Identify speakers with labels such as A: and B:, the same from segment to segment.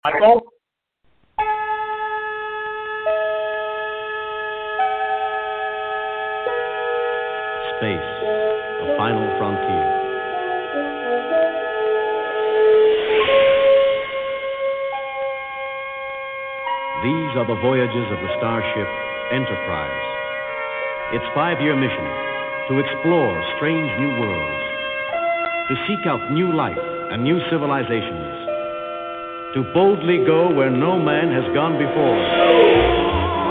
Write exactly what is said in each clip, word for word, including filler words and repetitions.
A: Michael?
B: Space, the final frontier. These are the voyages of the starship Enterprise. Its five-year mission, to explore strange new worlds, to seek out new life and new civilizations, to boldly go where no man has gone before.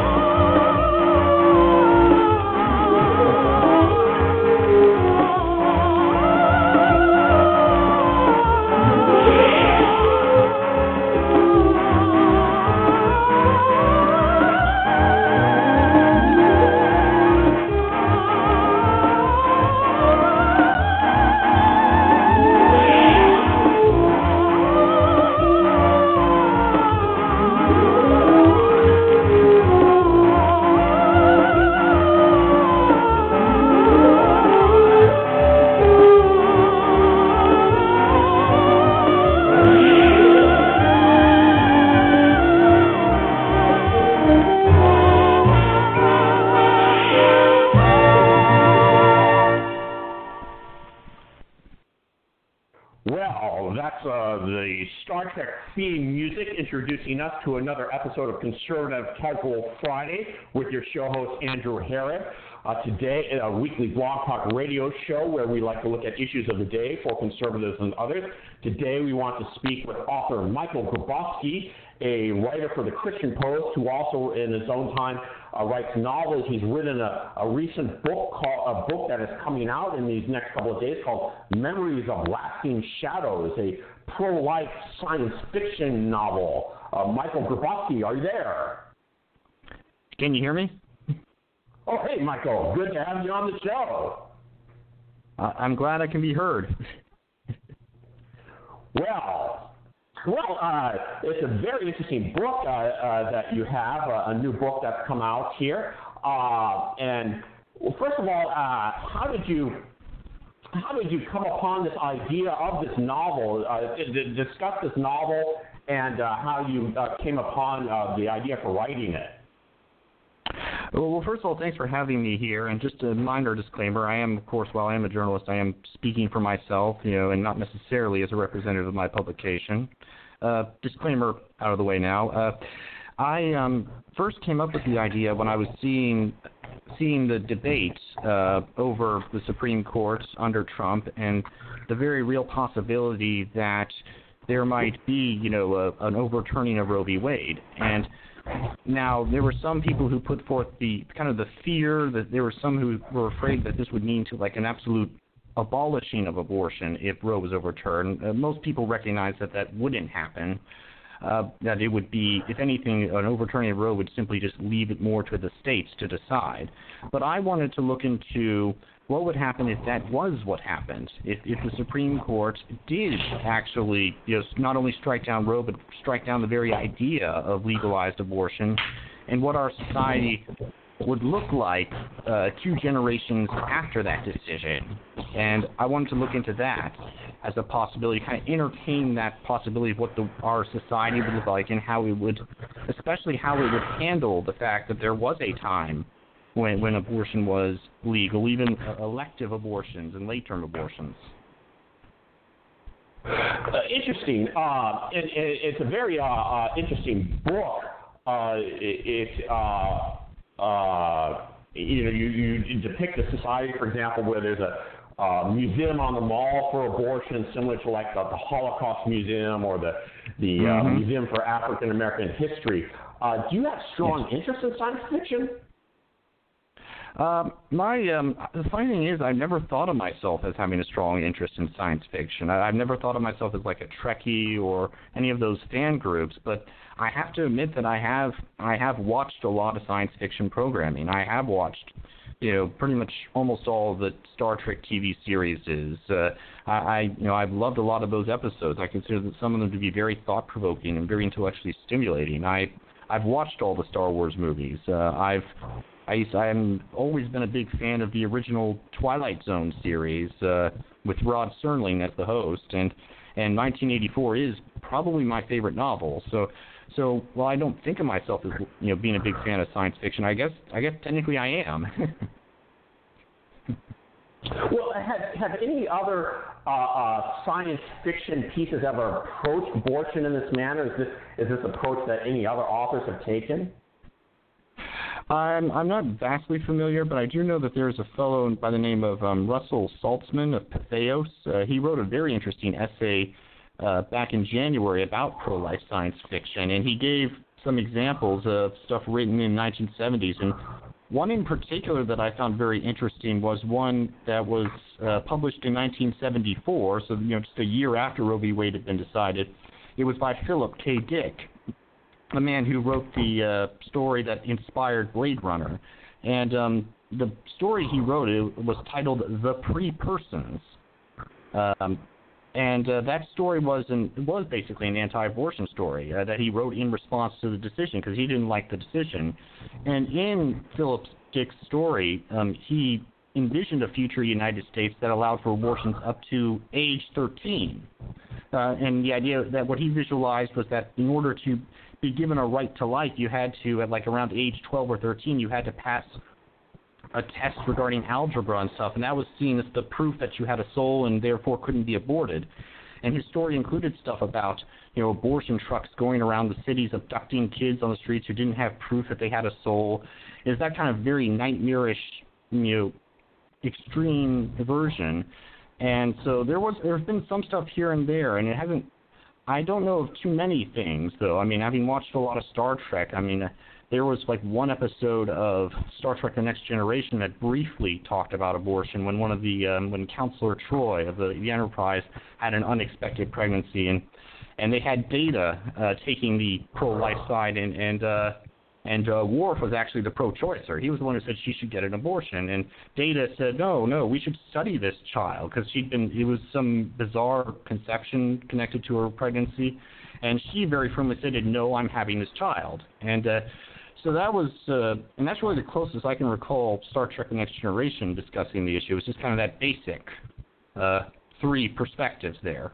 A: Introducing us to another episode of Conservative Casual Friday with your show host, Andrew Herod. Uh, today, a weekly blog talk radio show where we like to look at issues of the day for conservatives and others. Today, we want to speak with author Michael Grabowski, a writer for the Christian Post, who also, in his own time, uh, writes novels. He's written a, a recent book called a book that is coming out in these next couple of days called Memories of Lasting Shadows, a pro-life science fiction novel. Uh, Michael Grabowski, are you there?
C: Can you hear me?
A: Oh, hey, Michael. Good to have you on the show.
C: Uh, I'm glad I can be heard.
A: well, well, uh, it's a very interesting book uh, uh, that you have, uh, a new book that's come out here. Uh, and well, first of all, uh, how did you how did you come upon this idea of this novel? Uh, d- discuss this novel and uh, how you uh, came upon uh, the idea for writing it.
C: Well, first of all, thanks for having me here. And just a minor disclaimer, I am, of course, while I am a journalist, I am speaking for myself, you know, and not necessarily as a representative of my publication. Uh, disclaimer out of the way now. Uh, I um, first came up with the idea when I was seeing seeing the debates uh, over the Supreme Court under Trump and the very real possibility that there might be, you know, a, an overturning of Roe v. Wade. And now, there were some people who put forth the kind of the fear that there were some who were afraid that this would mean to like an absolute abolishing of abortion if Roe was overturned. Uh, most people recognize that that wouldn't happen, uh, that it would be, if anything, an overturning of Roe would simply just leave it more to the states to decide. But I wanted to look into what would happen if that was what happened, if, if the Supreme Court did actually, you know, not only strike down Roe, but strike down the very idea of legalized abortion, and what our society would look like uh, two generations after that decision. And I wanted to look into that as a possibility, kind of entertain that possibility of what the, our society would look like and how it would, especially how it would handle the fact that there was a time when when abortion was legal, even elective abortions and late-term abortions.
A: Uh, interesting. Uh, it, it, it's a very uh, uh, interesting book. Uh, it, it uh, uh, you know, you, you depict a society, for example, where there's a uh, museum on the mall for abortion, similar to like the, the Holocaust Museum or the the mm-hmm. uh, Museum for African American History. Uh, do you have strong yes. interest in science fiction?
C: Um, my um, the funny thing is, I've never thought of myself as having a strong interest in science fiction. I, I've never thought of myself as like a Trekkie or any of those fan groups. But I have to admit that I have I have watched a lot of science fiction programming. I have watched, you know, pretty much almost all of the Star Trek T V series. Uh, I, I you know I've loved a lot of those episodes. I consider that some of them to be very thought provoking and very intellectually stimulating. I I've watched all the Star Wars movies. Uh, I've I used, I'm always been a big fan of the original Twilight Zone series uh, with Rod Serling as the host, and and nineteen eighty-four is probably my favorite novel. So, so while I don't think of myself as, you know, being a big fan of science fiction, I guess I guess technically I am.
A: Well, have, have any other uh, uh, science fiction pieces ever approached abortion in this manner? Is this is this approach that any other authors have taken?
C: I'm I'm not vastly familiar, but I do know that there's a fellow by the name of um, Russell Saltzman of Patheos. Uh, he wrote a very interesting essay uh, back in January about pro-life science fiction, and he gave some examples of stuff written in the nineteen seventies. And one in particular that I found very interesting was one that was uh, published in nineteen seventy-four, so you know just a year after Roe v. Wade had been decided. It was by Philip K. Dick, the man who wrote the uh, story that inspired Blade Runner. And um, the story he wrote it was titled The Pre-Persons. Um, and uh, that story was an, was basically an anti-abortion story uh, that he wrote in response to the decision because he didn't like the decision. And in Philip Dick's story, um, he envisioned a future United States that allowed for abortions up to age thirteen. Uh, and the idea that what he visualized was that in order to be given a right to life, you had to, at like around age twelve or thirteen, you had to pass a test regarding algebra and stuff, and that was seen as the proof that you had a soul and therefore couldn't be aborted. And his story included stuff about, you know, abortion trucks going around the cities abducting kids on the streets who didn't have proof that they had a soul. It's that kind of very nightmarish, you know, extreme version. And so there was, there's been some stuff here and there, and it hasn't, I don't know of too many things, though. I mean, having watched a lot of Star Trek, I mean, uh, there was like one episode of Star Trek The Next Generation that briefly talked about abortion when one of the, um, when Counselor Troy of the, the Enterprise had an unexpected pregnancy, and and they had Data uh, taking the pro-life side, and, and uh, And uh, Worf was actually the pro-choicer. He was the one who said she should get an abortion. And Data said, no, no, we should study this child because she'd been, it was some bizarre conception connected to her pregnancy. And she very firmly said, no, I'm having this child. And uh, so that was, uh, and that's really the closest I can recall Star Trek The Next Generation discussing the issue. It was just kind of that basic uh, three perspectives there.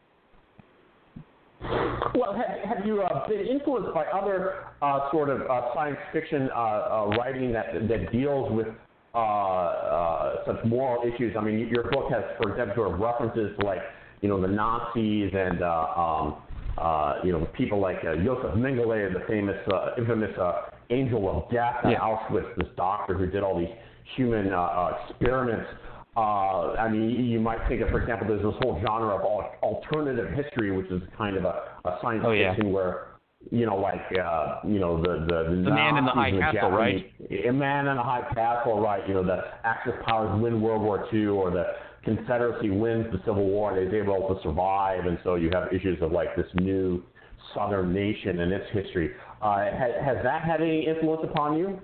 A: Well, have, have you uh, been influenced by other uh, sort of uh, science fiction uh, uh, writing that that deals with uh, uh, such moral issues? I mean, your book has, for example, sort of references to, like, you know, the Nazis and uh, um, uh, you know, people like uh, Josef Mengele, the famous, uh, infamous uh, Angel of Death at
C: yeah.
A: Auschwitz, this doctor who did all these human uh, uh, experiments. Uh, I mean, you might think of, for example, there's this whole genre of alternative history, which is kind of a, a science
C: oh, yeah.
A: fiction where, you know, like, uh, you know, the the, the,
C: the man in the high castle,
A: Japanese,
C: right?
A: A man in the high castle, right? You know, the Axis powers win World War Two, or the Confederacy wins the Civil War, and they're able to survive, and so you have issues of like this new Southern nation and its history. Uh, has, has that had any influence upon you?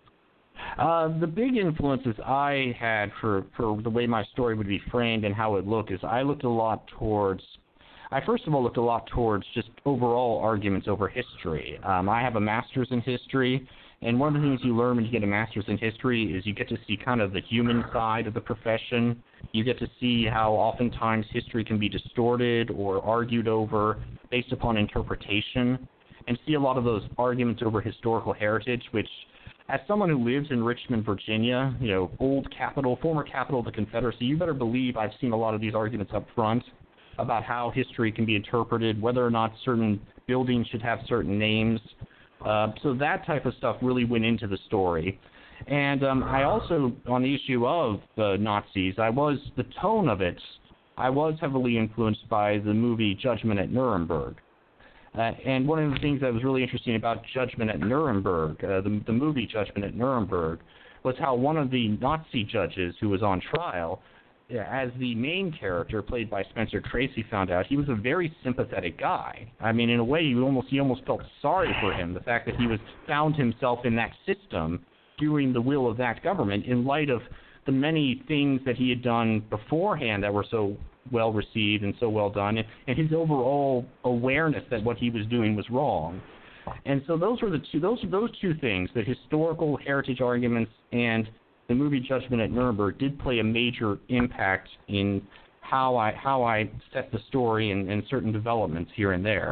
C: Uh, the big influences I had for, for the way my story would be framed and how it looked is I looked a lot towards, I first of all looked a lot towards just overall arguments over history. Um, I have a master's in history, and one of the things you learn when you get a master's in history is you get to see kind of the human side of the profession. You get to see how oftentimes history can be distorted or argued over based upon interpretation, and see a lot of those arguments over historical heritage, which, as someone who lives in Richmond, Virginia, you know, old capital, former capital of the Confederacy, you better believe I've seen a lot of these arguments up front about how history can be interpreted, whether or not certain buildings should have certain names. Uh, so that type of stuff really went into the story. And um, I also, on the issue of the Nazis, I was, the tone of it, I was heavily influenced by the movie Judgment at Nuremberg. Uh, and one of the things that was really interesting about Judgment at Nuremberg, uh, the, the movie Judgment at Nuremberg, was how one of the Nazi judges who was on trial, as the main character played by Spencer Tracy found out, he was a very sympathetic guy. I mean, in a way, you almost you almost felt sorry for him, the fact that he was found himself in that system doing the will of that government in light of the many things that he had done beforehand that were so well received and so well done, and, and his overall awareness that what he was doing was wrong. And so those were the two those those two things, the historical heritage arguments and the movie Judgment at Nuremberg, did play a major impact in how I how I set the story and, and certain developments here and there.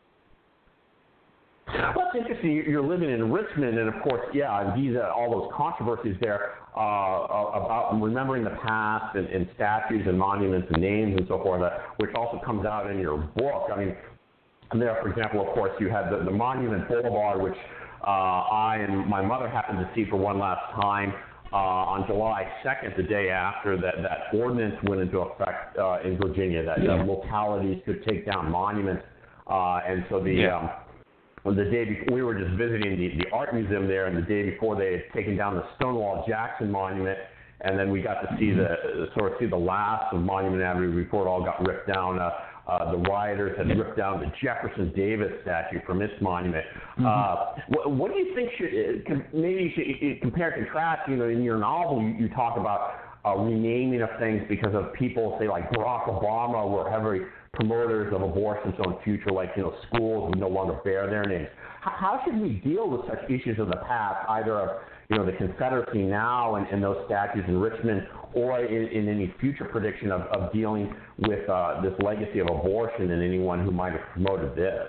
A: Well, it's interesting. You're living in Richmond, and of course, yeah, these uh, all those controversies there uh, about remembering the past and, and statues and monuments and names and so forth, uh, which also comes out in your book. I mean, there, for example, of course, you had the, the Monument Boulevard, which uh, I and my mother happened to see for one last time uh, on July second, the day after that, that ordinance went into effect uh, in Virginia, that yeah. uh, localities could take down monuments, uh, and so the yeah. um, the day before, we were just visiting the, the art museum there, and the day before they had taken down the Stonewall Jackson Monument, and then we got to see the sort of see the last of Monument Avenue before it all got ripped down. Uh, uh, the rioters had ripped down the Jefferson Davis statue from its monument. Mm-hmm. Uh, what, what do you think should maybe you should compare and contrast? You know, in your novel, you, you talk about uh, renaming of things because of people, say like Barack Obama, were heavy promoters of abortion, so in future, like, you know, schools would no longer bear their names. How, how should we deal with such issues of the past, either of, you know, the Confederacy now and, and those statues in Richmond, or in, in any future prediction of, of dealing with uh, this legacy of abortion and anyone who might have promoted this?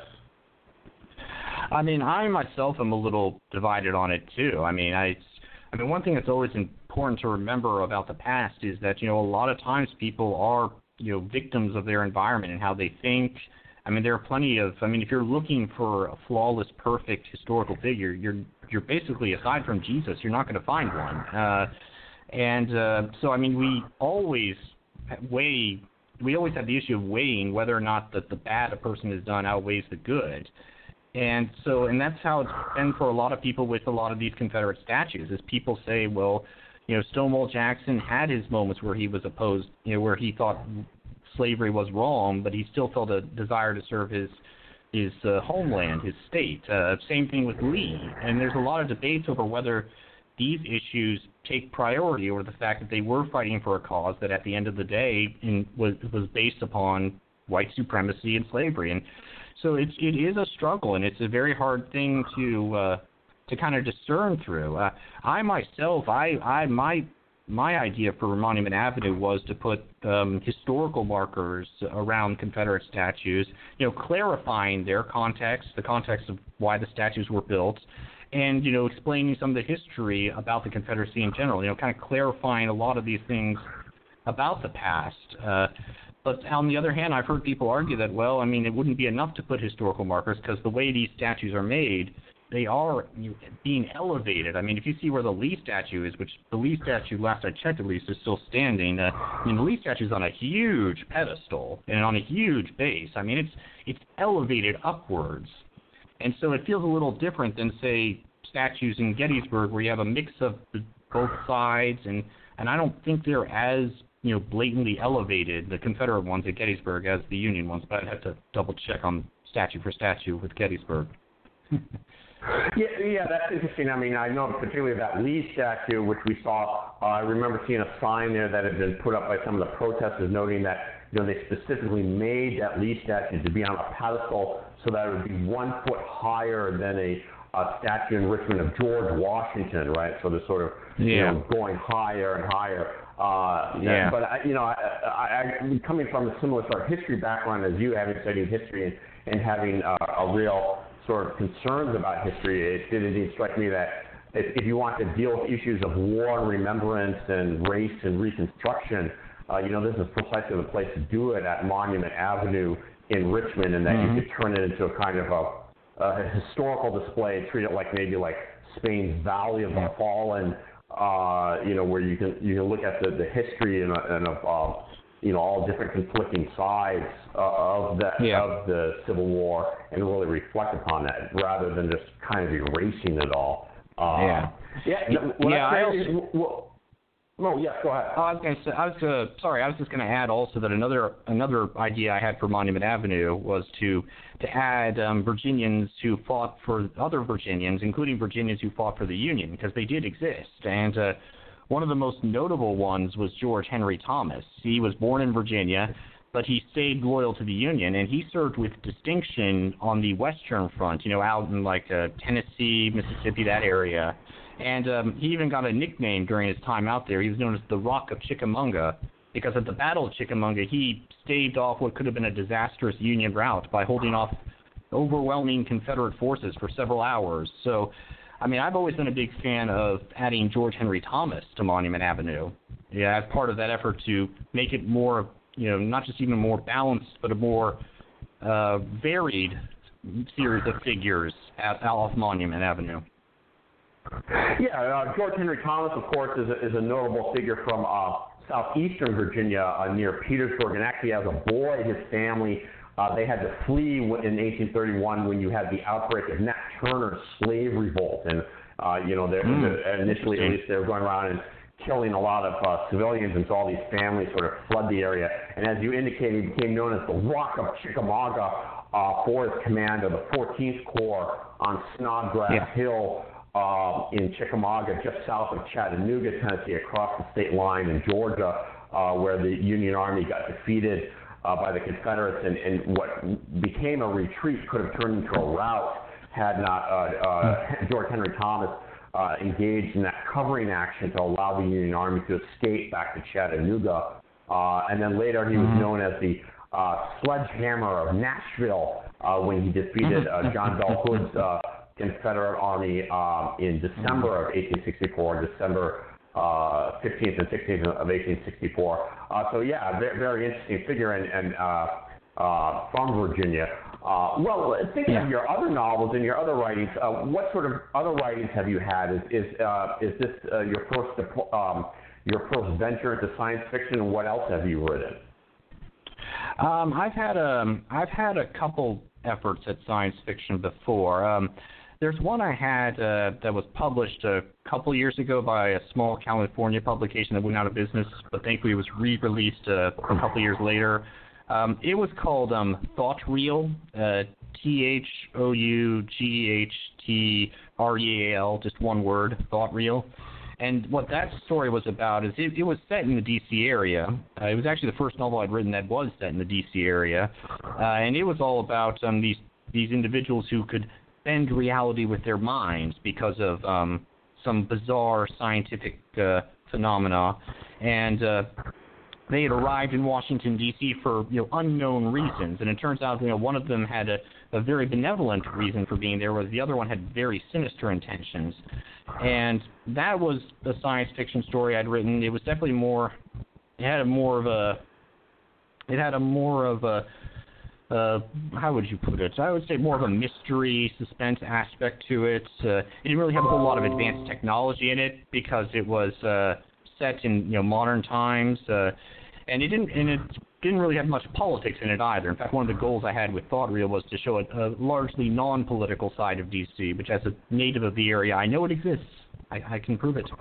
C: I mean, I myself am a little divided on it, too. I mean, I, I mean, one thing that's always important to remember about the past is that, you know, a lot of times people are, you know, victims of their environment and how they think. I mean, there are plenty of, I mean, if you're looking for a flawless, perfect historical figure, you're you're basically, aside from Jesus, you're not going to find one. Uh, and uh, so, I mean, we always weigh, we always have the issue of weighing whether or not the, the bad a person has done outweighs the good. And so, and that's how it's been for a lot of people with a lot of these Confederate statues, is people say, well, you know, Stonewall Jackson had his moments where he was opposed, you know, where he thought slavery was wrong, but he still felt a desire to serve his his uh, homeland, his state. Uh, same thing with Lee. And there's a lot of debates over whether these issues take priority over the fact that they were fighting for a cause that at the end of the day in, was, was based upon white supremacy and slavery. And so it's, it is a struggle, and it's a very hard thing to uh, to kind of discern through. Uh, I myself, I, I my my idea for Monument Avenue was to put um, historical markers around Confederate statues, you know, clarifying their context, the context of why the statues were built, and, you know, explaining some of the history about the Confederacy in general, you know, kind of clarifying a lot of these things about the past. Uh, but on the other hand, I've heard people argue that, well, I mean, it wouldn't be enough to put historical markers because the way these statues are made, they are being elevated. I mean, if you see where the Lee statue is, which the Lee statue, last I checked at least, is still standing. Uh, I mean, the Lee statue is on a huge pedestal and on a huge base. I mean, it's it's elevated upwards. And so it feels a little different than, say, statues in Gettysburg where you have a mix of both sides. And, and I don't think they're as, you know, blatantly elevated, the Confederate ones at Gettysburg, as the Union ones. But I'd have to double check on statue for statue with Gettysburg.
A: Yeah, yeah, that's interesting. I mean, I know particularly that Lee statue, which we saw. Uh, I remember seeing a sign there that had been put up by some of the protesters, noting that, you know, they specifically made that Lee statue to be on a pedestal so that it would be one foot higher than a, a statue in Richmond of George Washington, right? So they're sort of, yeah. you know, going higher and higher. Uh, yeah. But I, you know, I, I, I, coming from a similar sort of history background as you, having studied history and, and having uh, a real sort of concerns about history, it did indeed strike me that if, if you want to deal with issues of war and remembrance and race and Reconstruction, uh, you know, this is precisely the place to do it at Monument Avenue in Richmond, and that mm-hmm. you could turn it into a kind of a, a historical display, treat it like maybe like Spain's Valley of the Fallen, uh, you know, where you can you can look at the, the history and, and of uh, you know, all different conflicting sides uh, of the yeah. of the Civil War and really reflect upon that rather than just kind of erasing it all. Uh,
C: yeah.
A: Yeah.
C: Yeah. yeah I also,
A: is, well, no. Yeah. Go ahead.
C: Oh, I was going to say. I was uh, sorry. I was just going to add also that another another idea I had for Monument Avenue was to to add um, Virginians who fought for other Virginians, including Virginians who fought for the Union, because they did exist. And uh, one of the most notable ones was George Henry Thomas. He was born in Virginia, but he stayed loyal to the Union, and he served with distinction on the Western Front, you know, out in like uh, Tennessee, Mississippi, that area. And um, he even got a nickname during his time out there. He was known as the Rock of Chickamauga, because at the Battle of Chickamauga, he staved off what could have been a disastrous Union rout by holding off overwhelming Confederate forces for several hours. So, I mean, I've always been a big fan of adding George Henry Thomas to Monument Avenue, yeah, as part of that effort to make it more, you know, not just even more balanced, but a more uh, varied series of figures at off Monument Avenue.
A: Yeah, uh, George Henry Thomas, of course, is a, is a notable figure from uh, southeastern Virginia uh, near Petersburg, and actually as a boy, his family, uh, they had to flee in eighteen thirty-one when you had the outbreak of Nat Turner's slave revolt, and, uh, you know, mm. the, initially at least they were going around and killing a lot of uh, civilians, and so all these families sort of fled the area, and as you indicated, he became known as the Rock of Chickamauga uh, for his command of the fourteenth Corps on Snodgrass yeah. Hill, Uh, in Chickamauga, just south of Chattanooga, Tennessee, across the state line in Georgia, uh, where the Union Army got defeated uh, by the Confederates, and, and what became a retreat could have turned into a rout had not uh, uh, George Henry Thomas uh, engaged in that covering action to allow the Union Army to escape back to Chattanooga. Uh, and then later he was known as the uh, Sledgehammer of Nashville uh, when he defeated uh, John Bell Hood's uh, Confederate Army um, in December of eighteen sixty-four, December uh, fifteenth and sixteenth of eighteen sixty-four. Uh, so yeah, very, very interesting figure, and, and uh, uh, from Virginia. Uh, well, thinking yeah. of your other novels and your other writings, uh, what sort of other writings have you had? Is is, uh, is this uh, your first um, your first venture into science fiction, and what else have you written?
C: Um, I've had a I've had a couple efforts at science fiction before. Um, There's one I had uh, that was published a couple years ago by a small California publication that went out of business, but thankfully it was re-released uh, a couple years later. Um, it was called um, Thought Reel, uh, T H O U G H T R E A L, just one word, Thought Reel. And what that story was about is it, it was set in the D C area. Uh, it was actually the first novel I'd written that was set in the D C area, uh, and it was all about um, these these individuals who could bend reality with their minds because of um, some bizarre scientific uh, phenomena, and uh, they had arrived in Washington D C for you know unknown reasons, and it turns out you know one of them had a, a very benevolent reason for being there, whereas the other one had very sinister intentions, and that was a science fiction story I'd written. It was definitely more, it had a more of a, it had a more of a Uh, how would you put it? I would say more of a mystery, suspense aspect to it. Uh, it didn't really have a whole lot of advanced technology in it because it was uh, set in you know modern times, uh, and it didn't and it didn't really have much politics in it either. In fact, one of the goals I had with Thought Reel was to show a, a largely non-political side of D C, which as a native of the area, I know it exists. I, I can prove it.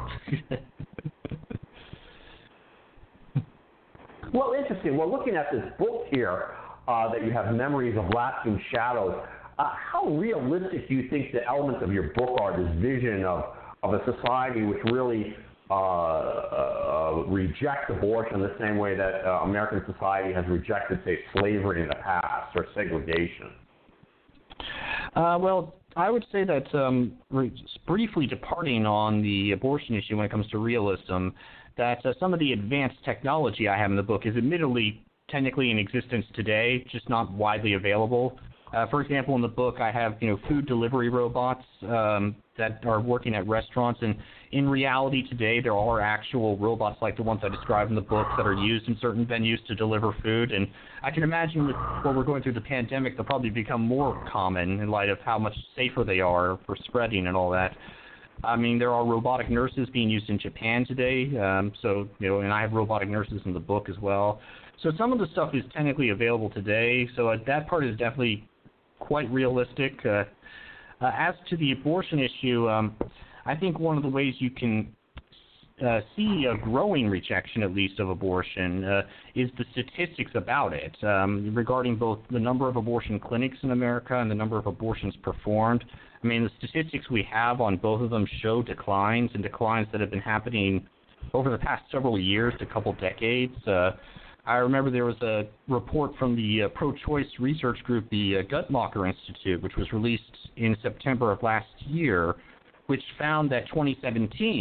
A: Well, interesting. Well, looking at this book here, Uh, that you have Memories of Lasting Shadows. Uh, how realistic do you think the elements of your book are, this vision of, of a society which really uh, uh, rejects abortion the same way that uh, American society has rejected, say, slavery in the past or segregation?
C: Uh, well, I would say that um, briefly departing on the abortion issue when it comes to realism, that uh, some of the advanced technology I have in the book is admittedly technically in existence today, just not widely available. Uh, for example, in the book, I have you know food delivery robots um, that are working at restaurants, and in reality today, there are actual robots like the ones I described in the book that are used in certain venues to deliver food. And I can imagine with what we're going through the pandemic, they'll probably become more common in light of how much safer they are for spreading and all that. I mean, there are robotic nurses being used in Japan today, um, so you know, and I have robotic nurses in the book as well. So some of the stuff is technically available today, so uh, that part is definitely quite realistic. Uh, uh, as to the abortion issue, um, I think one of the ways you can uh, see a growing rejection, at least, of abortion uh, is the statistics about it, um, regarding both the number of abortion clinics in America and the number of abortions performed. I mean, the statistics we have on both of them show declines, and declines that have been happening over the past several years to a couple decades. Uh, I remember there was a report from the uh, pro-choice research group, the uh, Guttmacher Institute, which was released in September of last year, which found that twenty seventeen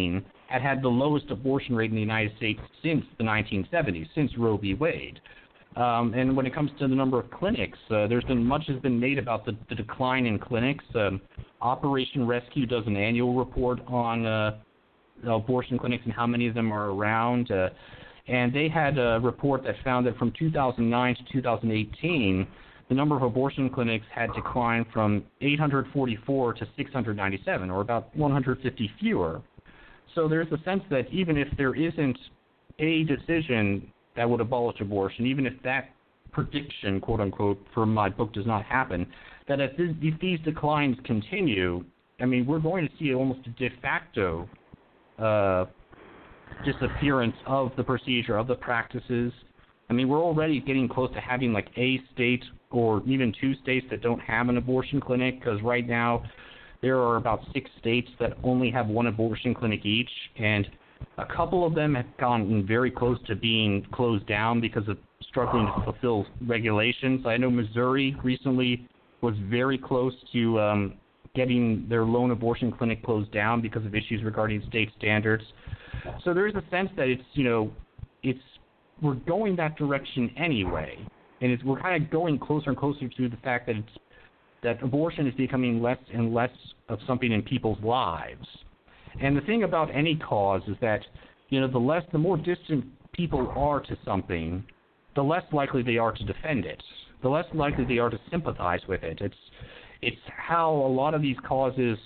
C: had had the lowest abortion rate in the United States since the nineteen seventies, since Roe v. Wade. Um, and when it comes to the number of clinics, uh, there's been much has been made about the, the decline in clinics. Um, Operation Rescue does an annual report on uh, abortion clinics and how many of them are around. Uh, and they had a report that found that from two thousand nine to two thousand eighteen, the number of abortion clinics had declined from eight hundred forty-four to six hundred ninety-seven, or about one hundred fifty fewer. So there's a sense that even if there isn't a decision that would abolish abortion, even if that prediction, quote unquote, from my book does not happen, that if, this, if these declines continue, I mean, we're going to see almost a de facto uh, disappearance of the procedure, of the practices. I mean, we're already getting close to having like a state or even two states that don't have an abortion clinic, because right now there are about six states that only have one abortion clinic each, and a couple of them have gotten very close to being closed down because of struggling to fulfill regulations. I know Missouri recently was very close to um, getting their lone abortion clinic closed down because of issues regarding state standards. So there is a sense that it's, you know, it's we're going that direction anyway, and it's, we're kind of going closer and closer to the fact that it's that abortion is becoming less and less of something in people's lives. And the thing about any cause is that, you know, the less, the more distant people are to something, the less likely they are to defend it, the less likely they are to sympathize with it. It's, it's how a lot of these causes,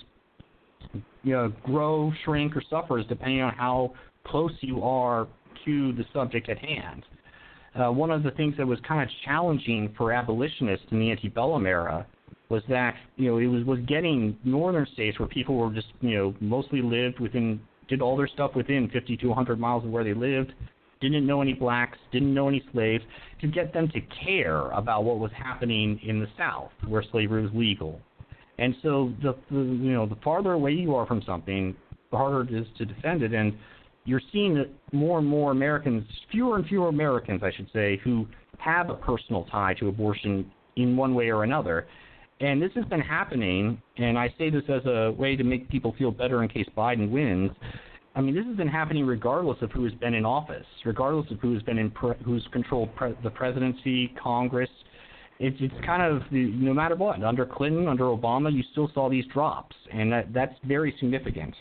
C: you know, grow, shrink, or suffer is depending on how close you are to the subject at hand. Uh, one of the things that was kind of challenging for abolitionists in the antebellum era was that, you know, it was, was getting northern states where people were just, you know, mostly lived within, did all their stuff within fifty to one hundred miles of where they lived, didn't know any blacks, didn't know any slaves, to get them to care about what was happening in the South where slavery was legal. And so, the, the you know, the farther away you are from something, the harder it is to defend it. And you're seeing that more and more Americans, fewer and fewer Americans, I should say, who have a personal tie to abortion in one way or another. And this has been happening, and I say this as a way to make people feel better in case Biden wins. I mean, this has been happening regardless of who has been in office, regardless of who has been in pre- who's controlled pre- the presidency, Congress. It's it's kind of the, no matter what. Under Clinton, under Obama, you still saw these drops, and that that's very significant.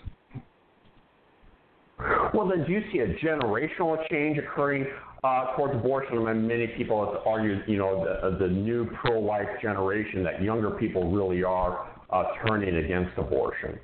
A: Well, then, do you see a generational change occurring uh, towards abortion? I mean, many people have argued, you know, the, the new pro-life generation, that younger people really are uh, turning against abortion.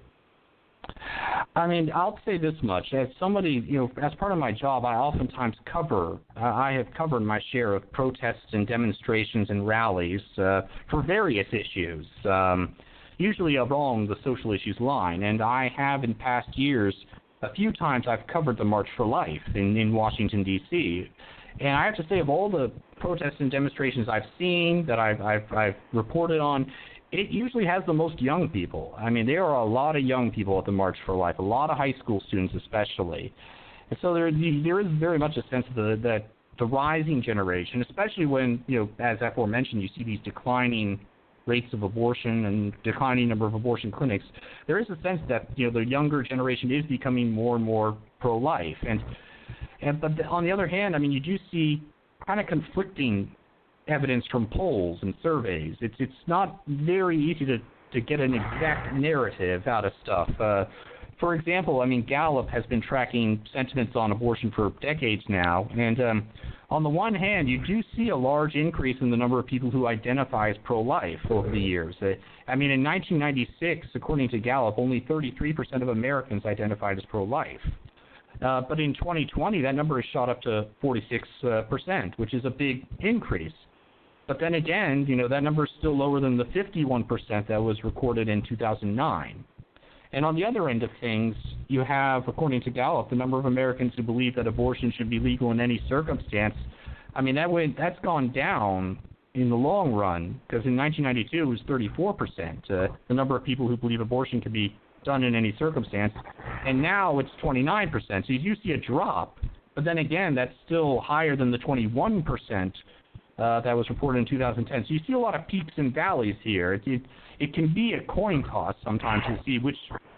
C: I mean, I'll say this much. As somebody, you know, as part of my job, I oftentimes cover, uh, I have covered my share of protests and demonstrations and rallies uh, for various issues, um, usually along the social issues line. And I have in past years, a few times I've covered the March for Life in, in Washington, D C And I have to say, of all the protests and demonstrations I've seen, that I've, I've, I've reported on, it usually has the most young people. I mean, there are a lot of young people at the March for Life, a lot of high school students especially. And so there, there is very much a sense of the, that the rising generation, especially when, you know, as aforementioned, you see these declining rates of abortion and declining number of abortion clinics, there is a sense that, you know, the younger generation is becoming more and more pro-life. And, and but on the other hand, I mean, you do see kind of conflicting evidence from polls and surveys. It's it's not very easy to, to get an exact narrative out of stuff. Uh, for example, I mean, Gallup has been tracking sentiments on abortion for decades now, and um, on the one hand, you do see a large increase in the number of people who identify as pro-life over the years. Uh, I mean, in nineteen ninety-six, according to Gallup, only thirty-three percent of Americans identified as pro-life. Uh, but in twenty twenty, that number has shot up to forty-six percent, which is a big increase. But then again, you know, that number is still lower than the fifty-one percent that was recorded in two thousand nine. And on the other end of things, you have, according to Gallup, the number of Americans who believe that abortion should be legal in any circumstance. I mean, that went, that's gone down in the long run, because in nineteen ninety-two it was thirty-four percent, uh, the number of people who believe abortion can be done in any circumstance. And now it's twenty-nine percent. So you do see a drop, but then again, that's still higher than the twenty-one percent Uh, that was reported in two thousand ten. So you see a lot of peaks and valleys here. It, it, it can be a coin toss sometimes to see which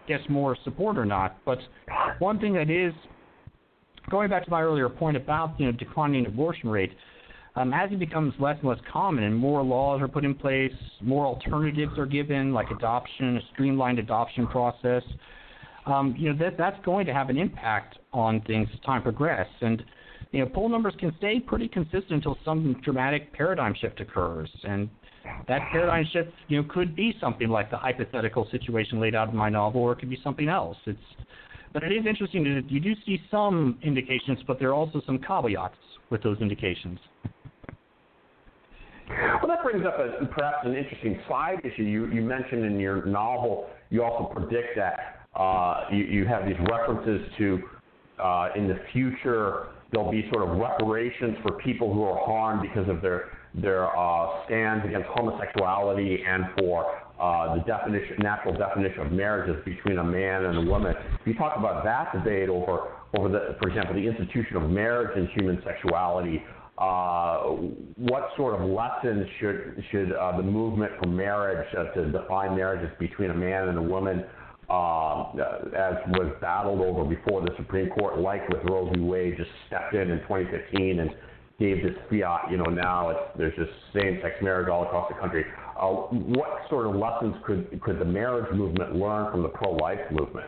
C: gets more support or not. But one thing that is, going back to my earlier point about, you know, declining abortion rate, um, as it becomes less and less common and more laws are put in place, more alternatives are given, like adoption, a streamlined adoption process, um, you know, that that's going to have an impact on things as time progresses. And, you know, poll numbers can stay pretty consistent until some dramatic paradigm shift occurs. And that paradigm shift, you know, could be something like the hypothetical situation laid out in my novel, or it could be something else. It's But it is interesting that you do see some indications, but there are also some caveats with those indications.
A: Well, that brings up a, perhaps an interesting side issue. You, you mentioned in your novel, you also predict that uh, you, you have these references to, uh, in the future, there'll be sort of reparations for people who are harmed because of their, their uh, stands against homosexuality and for Uh, the definition, natural definition of marriage is between a man and a woman. You talk about that debate over, over the, for example, the institution of marriage and human sexuality. Uh, what sort of lessons should should uh, the movement for marriage uh, to define marriage as between a man and a woman, uh, as was battled over before the Supreme Court, like with Roe v. Wade, just stepped in in twenty fifteen and gave this fiat. You know, now it's, there's just same-sex marriage all across the country. Uh, what sort of lessons could could the marriage movement learn from the pro-life movement?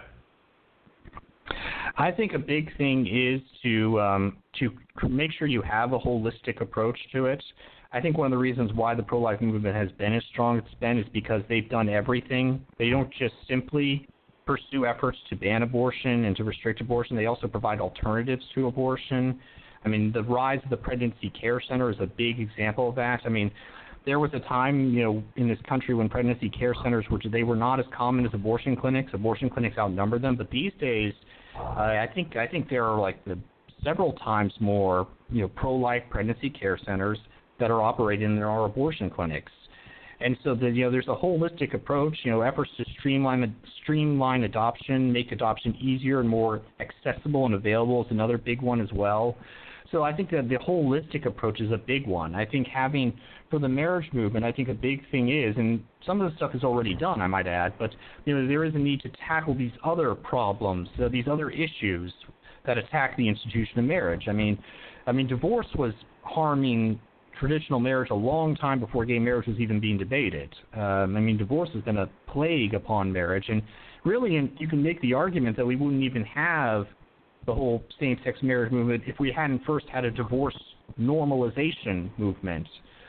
C: I think a big thing is to um, to make sure you have a holistic approach to it. I think one of the reasons why the pro-life movement has been as strong as it's been is because they've done everything. They don't just simply pursue efforts to ban abortion and to restrict abortion. They also provide alternatives to abortion. I mean, the rise of the Pregnancy Care Center is a big example of that. I mean, there was a time, you know, in this country when pregnancy care centers were, they were not as common as abortion clinics. Abortion clinics outnumbered them, but these days, uh, I think I think there are like the several times more, you know, pro-life pregnancy care centers that are operating than there are abortion clinics. And so, the, you know, there's a holistic approach. You know, efforts to streamline streamline adoption, make adoption easier and more accessible and available is another big one as well. So I think that the holistic approach is a big one. I think having, for the marriage movement, I think a big thing is, and some of the stuff is already done, I might add, but you know there is a need to tackle these other problems, uh, these other issues that attack the institution of marriage. I mean, I mean, divorce was harming traditional marriage a long time before gay marriage was even being debated. Um, I mean, divorce has been a plague upon marriage, and really, in, you can make the argument that we wouldn't even have the whole same-sex marriage movement if we hadn't first had a divorce normalization movement.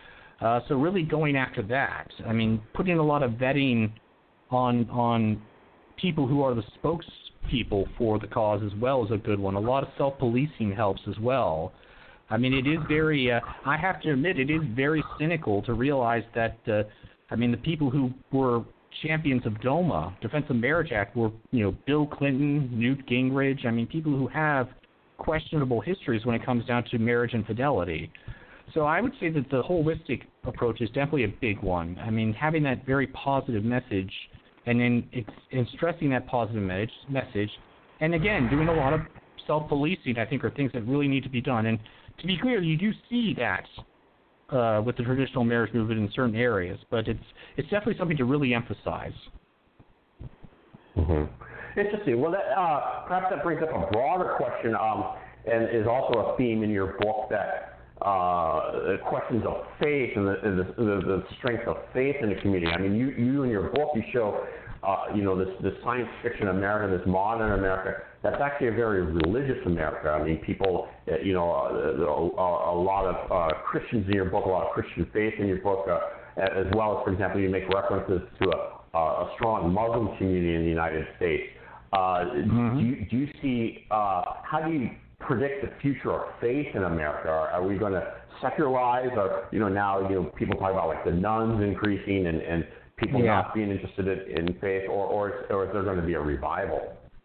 C: Uh, so really going after that, I mean, putting a lot of vetting on on people who are the spokespeople for the cause as well is a good one. A lot of self-policing helps as well. I mean, it is very, uh, I have to admit, it is very cynical to realize that, uh, I mean, the people who were champions of DOMA, Defense of Marriage Act, were, you know, Bill Clinton, Newt Gingrich. I mean, people who have questionable histories when it comes down to marriage and fidelity. So I would say that the holistic approach is definitely a big one. I mean, having that very positive message and then it's, and stressing that positive message, and again, doing a lot of self-policing, I think, are things that really need to be done. And to be clear, you do see that Uh, with the traditional marriage movement in certain areas, but it's it's definitely something to really emphasize.
A: Mm-hmm. Interesting. Well, that, uh, perhaps that brings up a broader question, um, and is also a theme in your book, that uh, questions of faith and the, the, the, the strength of faith in the community. I mean, you, you in your book, you show, uh, you know, this, this science fiction America, this modern America, that's actually a very religious America. I mean, people, uh, you know, uh, a, a lot of uh, Christians in your book, a lot of Christian faith in your book, uh, as well as, for example, you make references to a, a strong Muslim community in the United States. Uh, mm-hmm. do, you, do you see, uh, how do you predict the future of faith in America? Are, are we going to secularize, or, you know, now, you know, people talk about like the nuns increasing and, and people yeah. not being interested in, in faith, or, or, or is there going to be a revival?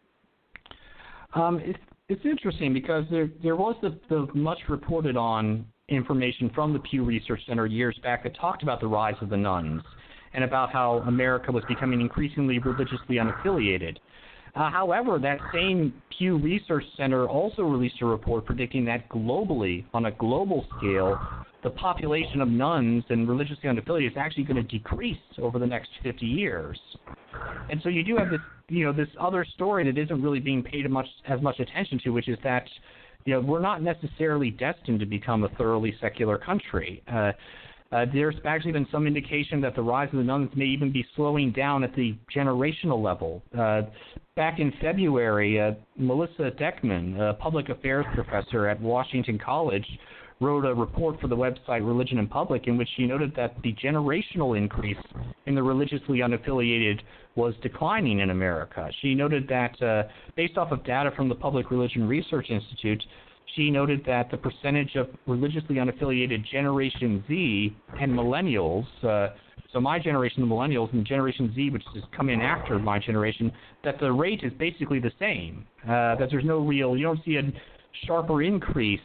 C: Um, it's, it's interesting because there there was the, the much reported on information from the Pew Research Center years back that talked about the rise of the nuns and about how America was becoming increasingly religiously unaffiliated. Uh, however, that same Pew Research Center also released a report predicting that globally, on a global scale, the population of nuns and religiously unaffiliated is actually going to decrease over the next fifty years. And so you do have this, you know, this other story that isn't really being paid much as much attention to, which is that, you know, we're not necessarily destined to become a thoroughly secular country. Uh, uh, there's actually been some indication that the rise of the nuns may even be slowing down at the generational level. Uh, back in February, uh, Melissa Deckman, a public affairs professor at Washington College, wrote a report for the website Religion in Public in which she noted that the generational increase in the religiously unaffiliated was declining in America. She noted that, uh, based off of data from the Public Religion Research Institute, she noted that the percentage of religiously unaffiliated Generation Z and millennials, uh, so my generation, the millennials, and Generation Z, which has come in after my generation, that the rate is basically the same, uh, that there's no real, you don't see a sharper increase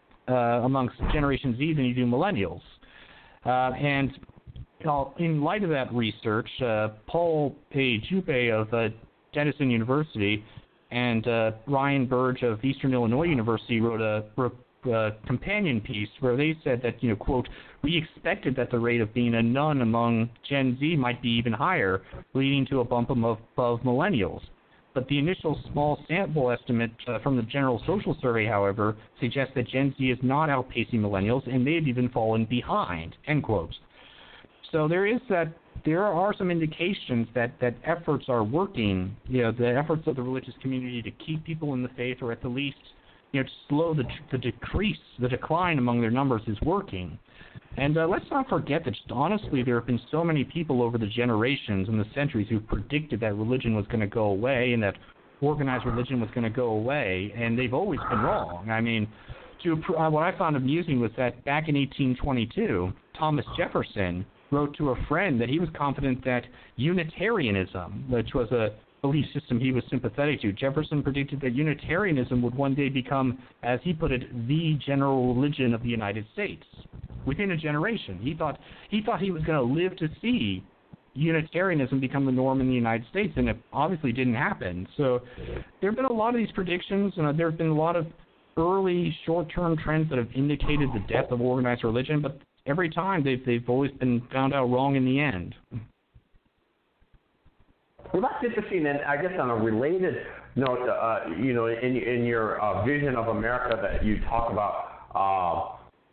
C: Uh, amongst Generation Z than you do millennials. Uh, and you know, in light of that research, uh, Paul Pei-Jube of uh, Denison University and uh, Ryan Burge of Eastern Illinois University wrote a, a companion piece where they said that, you know, quote, we expected that the rate of being a nun among Gen Z might be even higher, leading to a bump above, above millennials. But the initial small sample estimate uh, from the General Social Survey, however, suggests that Gen Z is not outpacing millennials and may have even fallen behind, end quote. So there is that, there are some indications that, that efforts are working, you know, the efforts of the religious community to keep people in the faith, or at the least, you know, to slow the, the decrease, the decline among their numbers is working. And uh, let's not forget that, just honestly, there have been so many people over the generations and the centuries who predicted that religion was going to go away and that organized religion was going to go away, and they've always been wrong. I mean, to uh, what I found amusing was that back in eighteen twenty-two, Thomas Jefferson wrote to a friend that he was confident that Unitarianism, which was a belief system he was sympathetic to, Jefferson predicted that Unitarianism would one day become, as he put it, the general religion of the United States. Within a generation, he thought he thought he was going to live to see Unitarianism become the norm in the United States, and it obviously didn't happen. So there have been a lot of these predictions, and there have been a lot of early short-term trends that have indicated the death of organized religion, but every time they've they've always been found out wrong in the end.
A: Well, that's interesting, and I guess on a related note, uh, you know, in in your uh, vision of America that you talk about. Uh,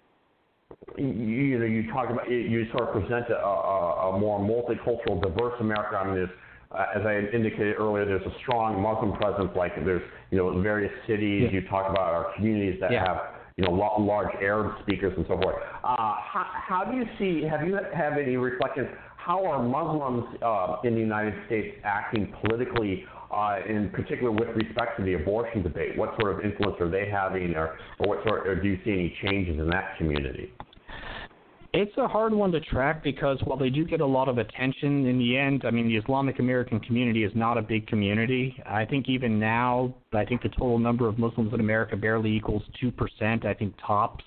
A: You, you know, you talk about, you sort of present a, a, a more multicultural, diverse America. I mean, there's, uh, as I indicated earlier, there's a strong Muslim presence. Like there's, you know, various cities. Yeah. You talk about our communities that yeah. have, you know, large Arab speakers and so forth. Uh, how, how do you see? Have you have any reflections? How are Muslims uh, in the United States acting politically, uh, in particular with respect to the abortion debate? What sort of influence are they having, or, or what sort? Or do you see any changes in that community?
C: It's a hard one to track because while they do get a lot of attention, in the end, I mean, the Islamic American community is not a big community. I think even now, I think the total number of Muslims in America barely equals two percent, I think tops.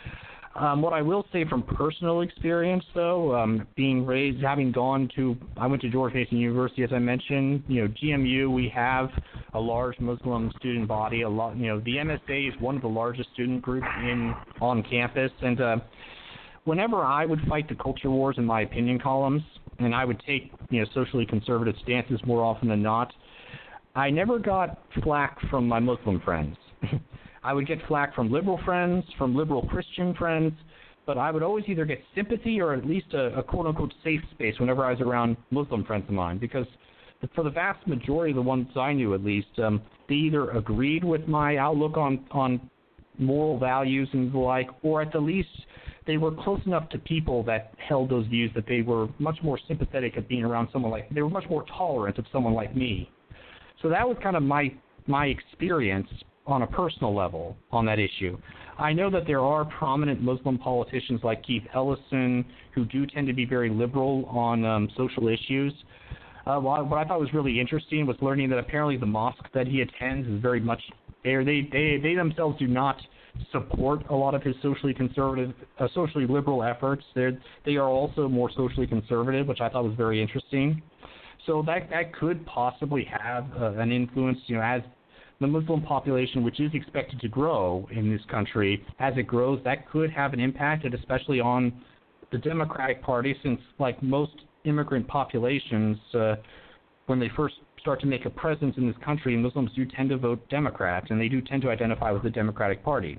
C: Um, what I will say from personal experience, though, um, being raised, having gone to, I went to George Mason University, as I mentioned, you know, G M U, we have a large Muslim student body. A lot, you know, the M S A is one of the largest student groups in on campus, and uh, whenever I would fight the culture wars in my opinion columns, and I would take, you know, socially conservative stances more often than not, I never got flack from my Muslim friends. I would get flack from liberal friends, from liberal Christian friends, but I would always either get sympathy or at least a, a quote-unquote safe space whenever I was around Muslim friends of mine, because for the vast majority of the ones I knew at least, um, they either agreed with my outlook on, on moral values and the like, or at the least they were close enough to people that held those views that they were much more sympathetic of being around someone like, they were much more tolerant of someone like me. So that was kind of my my experience on a personal level on that issue. I know that there are prominent Muslim politicians like Keith Ellison who do tend to be very liberal on um, social issues. Uh, what I thought was really interesting was learning that apparently the mosque that he attends is very much, they they they themselves do not support a lot of his socially conservative, uh, socially liberal efforts. They're, they are also more socially conservative, which I thought was very interesting. So that that could possibly have uh, an influence, you know, as the Muslim population, which is expected to grow in this country, as it grows, that could have an impact, and especially on the Democratic Party, since like most immigrant populations, uh, when they first start to make a presence in this country, Muslims do tend to vote Democrat, and they do tend to identify with the Democratic Party.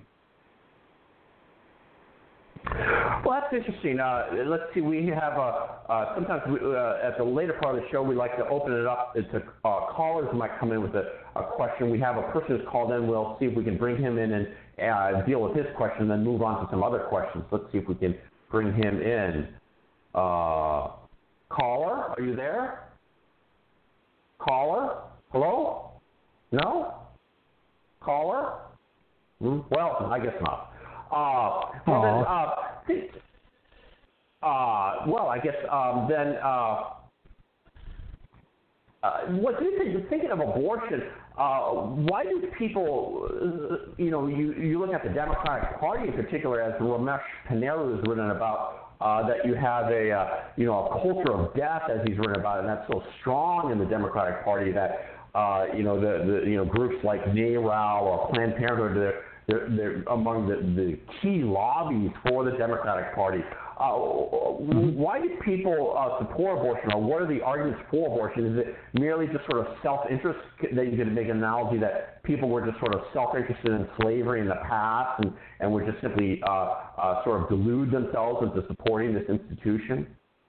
A: Well, that's interesting. Uh, let's see. We have a uh, sometimes we, uh, at the later part of the show, we like to open it up to uh, callers who might come in with a, a question. We have a person who's called in. We'll see if we can bring him in and uh, deal with his question, then move on to some other questions. Let's see if we can bring him in. Uh, caller, are you there? Caller, hello? No? Caller? Hmm? Well, I guess not. Uh, well, then, uh, th- uh, well, I guess um, then, uh, uh, what do you think? Thinking of abortion, uh, why do people, uh, you know, you, you look at the Democratic Party in particular, as Ramesh Ponnuru has written about, uh, that you have a, uh, you know, a culture of death, as he's written about, and that's so strong in the Democratic Party that, uh, you know, the, the you know groups like NARAL or Planned Parenthood, they're, They're, they're among the, the key lobbies for the Democratic Party. Uh, why do people uh, support abortion, or what are the arguments for abortion? Is it merely just sort of self-interest? That you could make an analogy that people were just sort of self-interested in slavery in the past and, and would just simply uh, uh, sort of delude themselves into supporting this institution?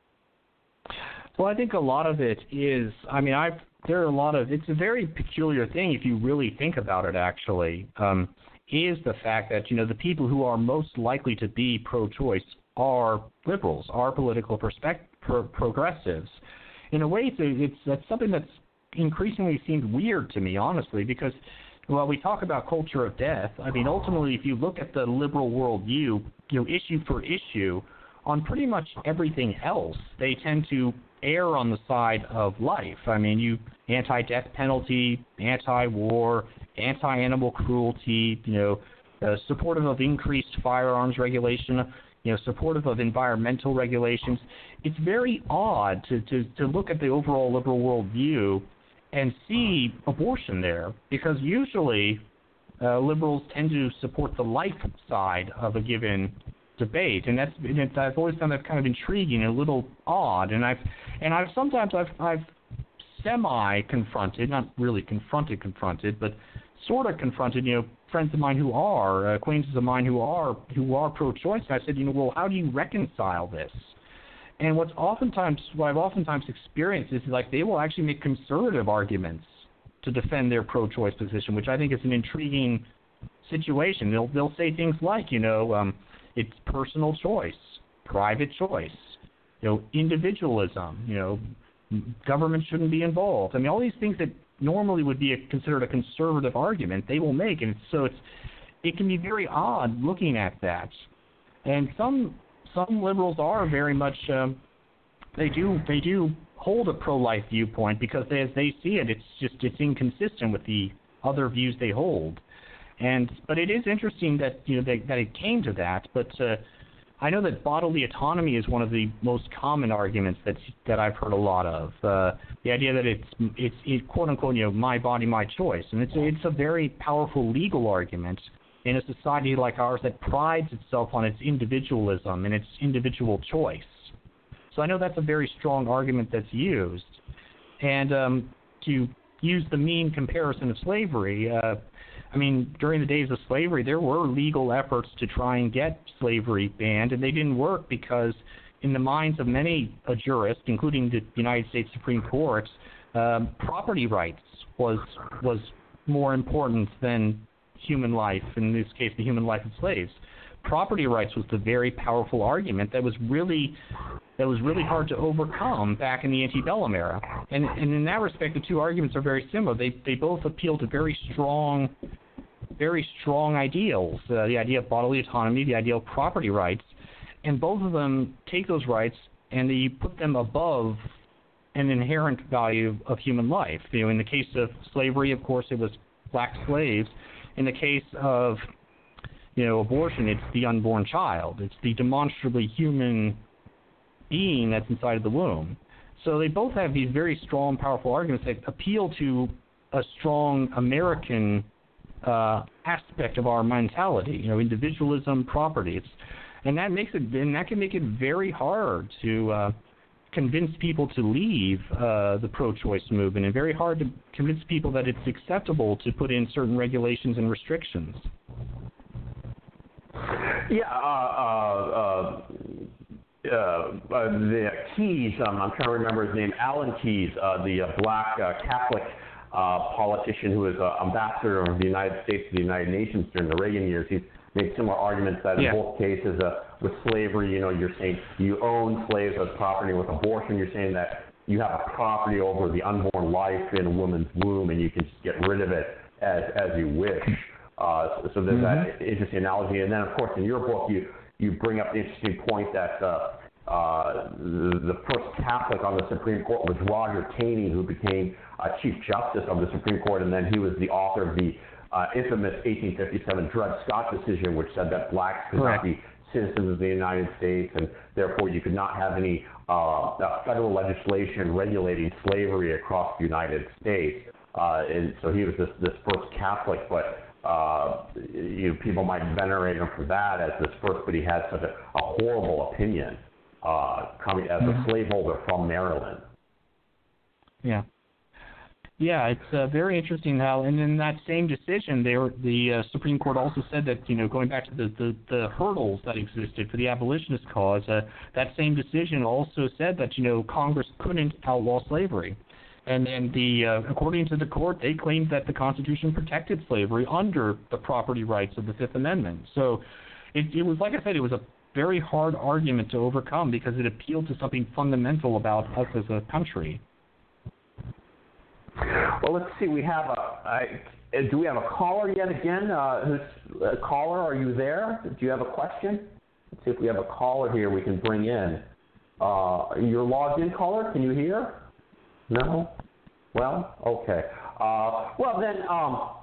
C: Well, I think a lot of it is, I mean, I've, there are a lot of, it's a very peculiar thing if you really think about it, actually. Um, is the fact that, you know, the people who are most likely to be pro-choice are liberals, are political perspect- pro- progressives. In a way, it's, it's that's something that's increasingly seemed weird to me, honestly, because while we talk about culture of death, I mean, ultimately, if you look at the liberal worldview, you know, issue for issue, on pretty much everything else, they tend to err on the side of life. I mean, you anti-death penalty, anti-war, anti-animal cruelty, you know, uh, supportive of increased firearms regulation, you know, supportive of environmental regulations. It's very odd to, to, to look at the overall liberal worldview and see abortion there, because usually uh, liberals tend to support the life side of a given debate, and that's and it's, I've always found that kind of intriguing and a little odd. And I've and I've sometimes I've I've semi-confronted, not really confronted, confronted, but sort of confronted, you know, friends of mine who are, uh, acquaintances of mine who are who are pro-choice. And I said, you know, well, how do you reconcile this? And what's oftentimes, what I've oftentimes experienced is like they will actually make conservative arguments to defend their pro-choice position, which I think is an intriguing situation. They'll they'll say things like, you know, um, it's personal choice, private choice, you know, individualism, you know, government shouldn't be involved. I mean, all these things that normally would be a, considered a conservative argument, they will make, and so it's it can be very odd looking at that. And some some liberals are very much um, they do they do hold a pro-life viewpoint because they, as they see it, it's just it's inconsistent with the other views they hold. And but it is interesting that you know they, that it came to that. But uh, I know that bodily autonomy is one of the most common arguments that that I've heard a lot of. Uh, the idea that it's it's it, quote unquote you know my body, my choice, and it's it's a very powerful legal argument in a society like ours that prides itself on its individualism and its individual choice. So I know that's a very strong argument that's used. And um, to use the mean comparison of slavery. Uh, I mean, during the days of slavery, there were legal efforts to try and get slavery banned, and they didn't work because in the minds of many uh, jurists, including the United States Supreme Court, um, property rights was was more important than human life, in this case, the human life of slaves. Property rights was the very powerful argument that was really that was really hard to overcome back in the antebellum era. And, and in that respect, the two arguments are very similar. They they both appeal to very strong, very strong ideals, uh, the idea of bodily autonomy, the idea of property rights, and both of them take those rights and they put them above an inherent value of human life. You know, in the case of slavery, of course, it was black slaves. In the case of you know abortion, it's the unborn child. It's the demonstrably human being that's inside of the womb. So they both have these very strong, powerful arguments that appeal to a strong American uh, aspect of our mentality. You know, individualism, property. It's, and that makes it, and that can make it very hard to uh, convince people to leave uh, the pro-choice movement, and very hard to convince people that it's acceptable to put in certain regulations and restrictions.
A: Yeah, uh, uh, uh, uh, the Keyes, um, I'm trying to remember his name, Alan Keyes, uh, the uh, black uh, Catholic uh, politician who was uh, ambassador of the United States to the United Nations during the Reagan years. He's made similar arguments that in
C: yeah.
A: both cases uh, with slavery, you know, you're saying you own slaves as property. With abortion, you're saying that you have a property over the unborn life in a woman's womb, and you can just get rid of it as as you wish. Uh, so there's mm-hmm. that interesting analogy. And then, of course, in your book, you, you bring up the interesting point that uh, uh, the, the first Catholic on the Supreme Court was Roger Taney, who became uh, Chief Justice of the Supreme Court, and then he was the author of the uh, infamous eighteen fifty-seven Dred Scott decision, which said that blacks could
C: Correct.
A: not be citizens of the United States, and therefore you could not have any uh, uh, federal legislation regulating slavery across the United States. Uh, and so he was this, this first Catholic, but Uh, you know, people might venerate him for that as this first, but he had such a, a horrible opinion uh, coming as
C: mm-hmm.
A: a slaveholder from Maryland.
C: Yeah. Yeah, it's uh, very interesting how, and in that same decision, they were, the uh, Supreme Court also said that, you know, going back to the, the, the hurdles that existed for the abolitionist cause, uh, that same decision also said that, you know, Congress couldn't outlaw slavery. And then, the, uh, according to the court, they claimed that the Constitution protected slavery under the property rights of the Fifth Amendment. So it, it was, like I said, it was a very hard argument to overcome because it appealed to something fundamental about us as a country.
A: Well, let's see. We have a. I, do we have a caller yet again? Uh, who's a caller? Are you there? Do you have a question? Let's see if we have a caller here we can bring in. Uh, you're logged in, caller. Can you hear? No? Well, okay. Uh, well, then, um,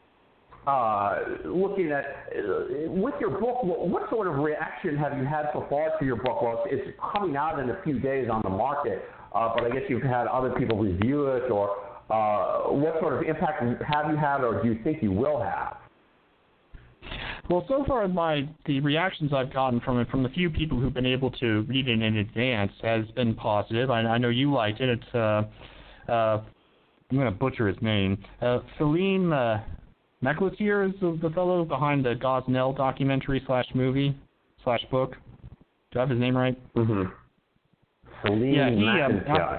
A: uh, looking at, uh, with your book, what, what sort of reaction have you had so far to your book? Well, it's, it's coming out in a few days on the market, uh, but I guess you've had other people review it, or uh, what sort of impact have you had, or do you think you will have?
C: Well, so far, my the reactions I've gotten from it, from the few people who've been able to read it in advance, has been positive. I, I know you liked it. It's uh, uh, I'm going to butcher his name. Uh, Philippe uh, Mecletier is the, the fellow behind the Gosnell documentary slash movie slash book. Do I have his name right?
A: Mm-hmm. Philippe
C: yeah, he, um,
A: uh,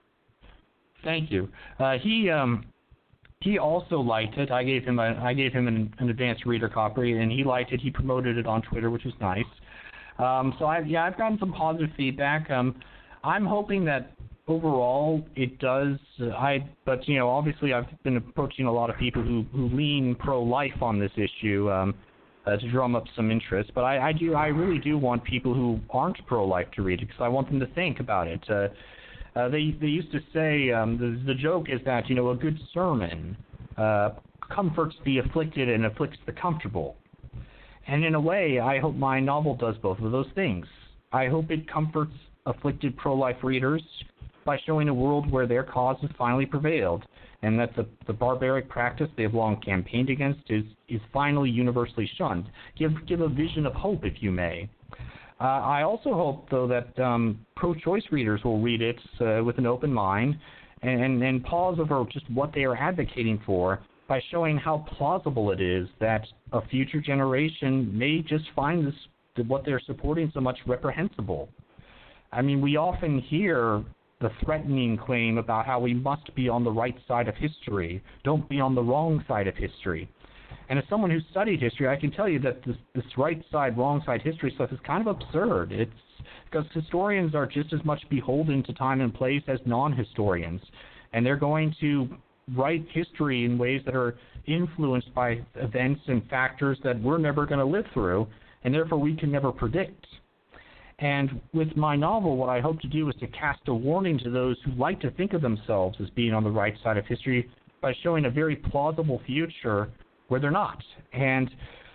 C: Thank you. Uh, he um. He also liked it. I gave him a, I gave him an, an advanced reader copy, and he liked it. He promoted it on Twitter, which was nice. Um, so I, yeah, I've gotten some positive feedback. Um, I'm hoping that overall it does. Uh, I, but you know, obviously I've been approaching a lot of people who, who lean pro-life on this issue um, uh, to drum up some interest. But I, I do, I really do want people who aren't pro-life to read it because I want them to think about it. Uh, Uh, they they used to say, um, the, the joke is that, you know, a good sermon uh, comforts the afflicted and afflicts the comfortable. And in a way, I hope my novel does both of those things. I hope it comforts afflicted pro-life readers by showing a world where their cause has finally prevailed, and that the, the barbaric practice they have long campaigned against is, is finally universally shunned. Give, give a vision of hope, if you may. Uh, I also hope, though, that um, pro-choice readers will read it uh, with an open mind and, and pause over just what they are advocating for by showing how plausible it is that a future generation may just find this, what they're supporting so much reprehensible. I mean, we often hear the threatening claim about how we must be on the right side of history, don't be on the wrong side of history. And as someone who's studied history, I can tell you that this, this right side, wrong side history stuff is kind of absurd. It's because historians are just as much beholden to time and place as non-historians. And they're going to write history in ways that are influenced by events and factors that we're never going to live through, and therefore we can never predict. And with my novel, what I hope to do is to cast a warning to those who like to think of themselves as being on the right side of history by showing a very plausible future where they're not. And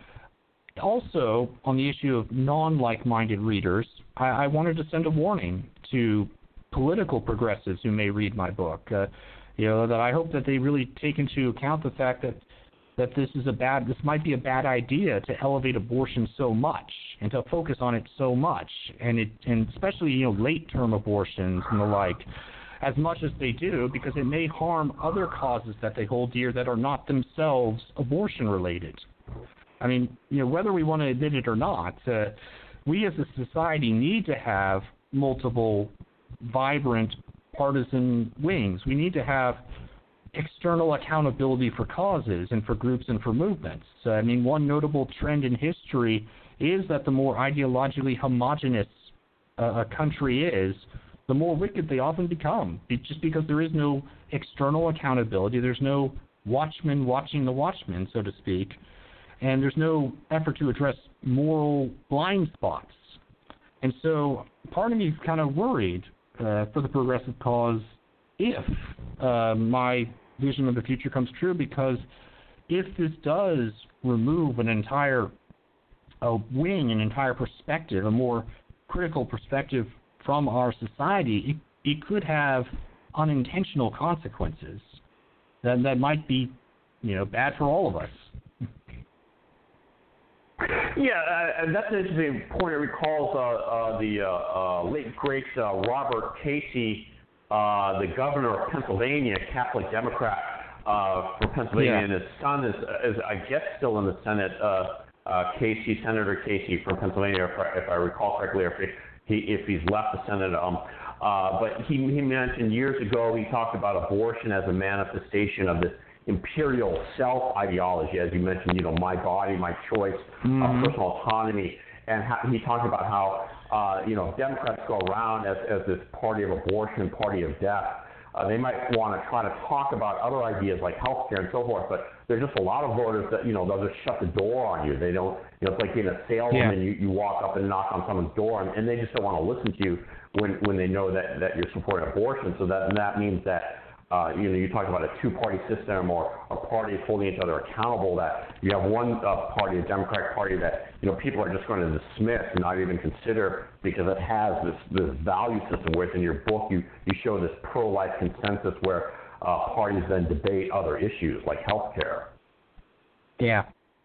C: also, on the issue of non-like-minded readers, I, I wanted to send a warning to political progressives who may read my book. Uh, you know, that I hope that they really take into account the fact that that this is a bad, this might be a bad idea to elevate abortion so much and to focus on it so much, and it, and especially you know late-term abortions and the like, as much as they do, because it may harm other causes that they hold dear that are not themselves abortion-related. I mean, you know, whether we want to admit it or not, uh, we as a society need to have multiple, vibrant, partisan wings. We need to have external accountability for causes and for groups and for movements. Uh, I mean, one notable trend in history is that the more ideologically homogenous uh, a country is, the more wicked they often become, just because there is no external accountability. There's no watchman watching the watchman, so to speak, and there's no effort to address moral blind spots. And so part of me is kind of worried uh, for the progressive cause if uh, my vision of the future comes true, because if this does remove an entire uh, wing, an entire perspective, a more critical perspective from our society, it, it could have unintentional consequences that, that might be, you know, bad for all of us.
A: Yeah, uh, and that's an interesting point. It recalls uh, uh, the uh, uh, late great uh, Robert Casey, uh, the governor of Pennsylvania, Catholic Democrat uh, from Pennsylvania,
C: Yeah.
A: and his son is, is, I guess, still in the Senate. Uh, uh, Casey, Senator Casey from Pennsylvania, if I, if I recall correctly, or if he, if he's left the Senate. Um, uh, but he, he mentioned years ago, he talked about abortion as a manifestation of this imperial self-ideology, as you mentioned, you know, my body, my choice, mm-hmm. uh, personal autonomy, and how, he talked about how, uh, you know, Democrats go around as, as this party of abortion, party of death. Uh, they might want to try to talk about other ideas like health care and so forth, but there's just a lot of voters that, you know, they'll just shut the door on you. They don't, you know, it's like being a salesman
C: yeah.
A: and you, you walk up and knock on someone's door, and, and they just don't want to listen to you when, when they know that, that you're supporting abortion. So that, and that means that, Uh, you know, you talk about a two-party system or a party holding each other accountable, that you have one uh, party, a Democratic Party, that, you know, people are just going to dismiss and not even consider because it has this, this value system, whereas in your book you, you show this pro-life consensus where uh, parties then debate other issues like health care.
C: Yeah.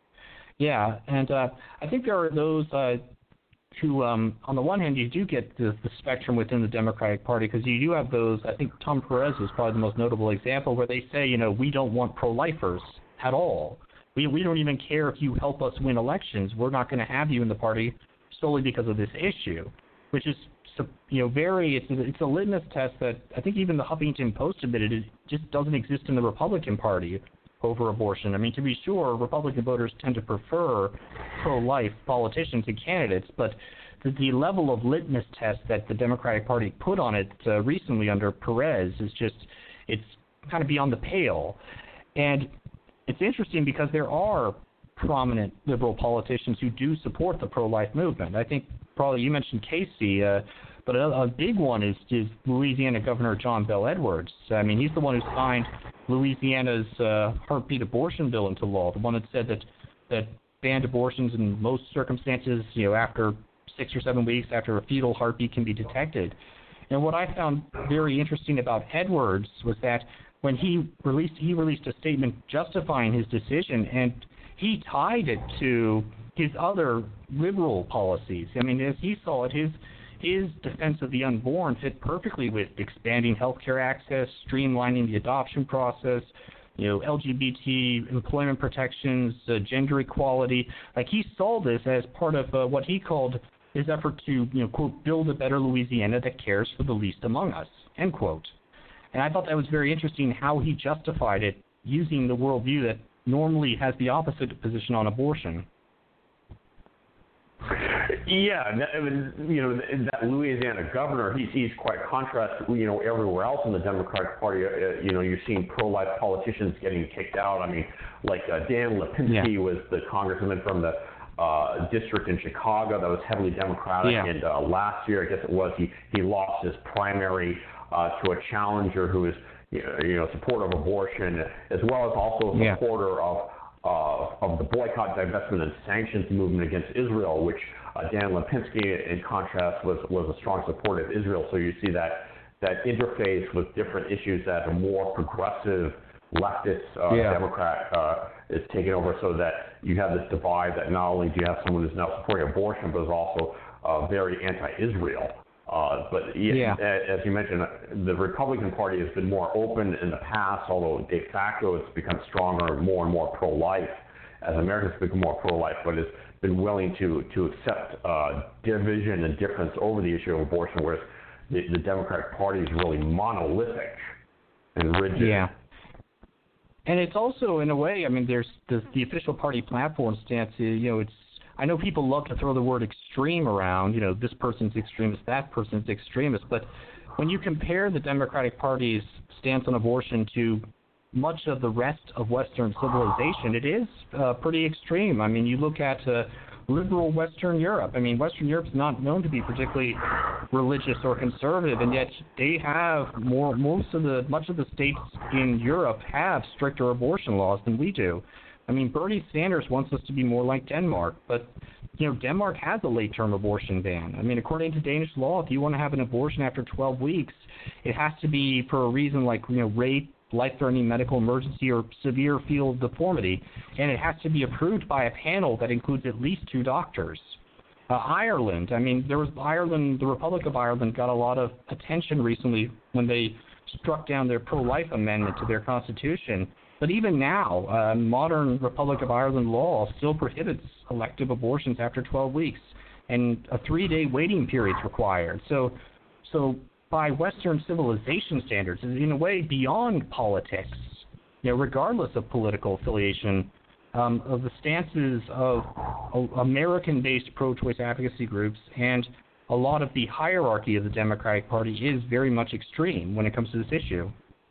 C: Yeah, and uh, I think there are those uh, who, um, on the one hand, you do get the, the spectrum within the Democratic Party, because you do have those, I think Tom Perez is probably the most notable example, where they say, you know, we don't want pro-lifers at all. We we don't even care if you help us win elections. We're not going to have you in the party solely because of this issue, which is, you know, very, it's a, it's a litmus test that I think even the Huffington Post admitted it just doesn't exist in the Republican Party over abortion. I mean, to be sure, Republican voters tend to prefer pro-life politicians and candidates, but the, the level of litmus test that the Democratic Party put on it uh, recently under Perez is just, it's kind of beyond the pale. And it's interesting because there are prominent liberal politicians who do support the pro-life movement. I think probably you mentioned Casey, uh, but a, a big one is, is Louisiana Governor John Bel Edwards. I mean, he's the one who signed Louisiana's uh, heartbeat abortion bill into law, the one that said that that banned abortions in most circumstances, you know, after six or seven weeks after a fetal heartbeat can be detected. And what I found very interesting about Edwards was that when he released he released a statement justifying his decision, and he tied it to his other liberal policies. I mean, as he saw it, his His defense of the unborn fit perfectly with expanding healthcare access, streamlining the adoption process, you know, L G B T employment protections, uh, gender equality. Like, he saw this as part of uh, what he called his effort to, you know, quote, build a better Louisiana that cares for the least among us, end quote. And I thought that was very interesting how he justified it using the worldview that normally has the opposite position on abortion.
A: Yeah, I mean, you know, that Louisiana governor, he's, he's quite contrast, you know, everywhere else in the Democratic Party. Uh, you know, you're seeing pro-life politicians getting kicked out. I mean, like uh, Dan Lipinski yeah. was the congressman from the uh, district in Chicago that was heavily Democratic.
C: Yeah.
A: And uh, last year, I guess it was, he, he lost his primary uh, to a challenger who is, you know, supporter of abortion, as well as also a supporter yeah. of Uh, of the boycott, divestment, and sanctions movement against Israel, which uh, Dan Lipinski, in contrast, was, was a strong supporter of Israel. So you see that that interface with different issues that a more progressive leftist uh,
C: yeah.
A: Democrat uh, is taking over, so that you have this divide that not only do you have someone who's now supporting abortion, but is also uh, very anti-Israel. Uh, but
C: yeah.
A: as you mentioned, the Republican Party has been more open in the past, although de facto it's become stronger and more and more pro-life as Americans become more pro-life, but has been willing to, to accept uh, division and difference over the issue of abortion, whereas the, the Democratic Party is really monolithic and rigid.
C: Yeah. And it's also, in a way, I mean, there's the, the official party platform stance, you know, it's, I know people love to throw the word extreme around, you know, this person's extremist, that person's extremist, but when you compare the Democratic Party's stance on abortion to much of the rest of Western civilization, it is uh, pretty extreme. I mean, you look at uh, liberal Western Europe. I mean, Western Europe's not known to be particularly religious or conservative, and yet they have more, most of the, much of the states in Europe have stricter abortion laws than we do. I mean, Bernie Sanders wants us to be more like Denmark, but, you know, Denmark has a late-term abortion ban. I mean, according to Danish law, if you want to have an abortion after twelve weeks, it has to be for a reason like, you know, rape, life-threatening medical emergency, or severe fetal deformity, and it has to be approved by a panel that includes at least two doctors. Uh, Ireland, I mean, there was Ireland, the Republic of Ireland got a lot of attention recently when they struck down their pro-life amendment to their constitution. But even now, uh, modern Republic of Ireland law still prohibits elective abortions after twelve weeks, and a three-day waiting period is required. So, so by Western civilization standards, in a way beyond politics, you know, regardless of political affiliation, um, of the stances of uh, American-based pro-choice advocacy groups and a lot of the hierarchy of the Democratic Party is very much extreme when it comes to this issue.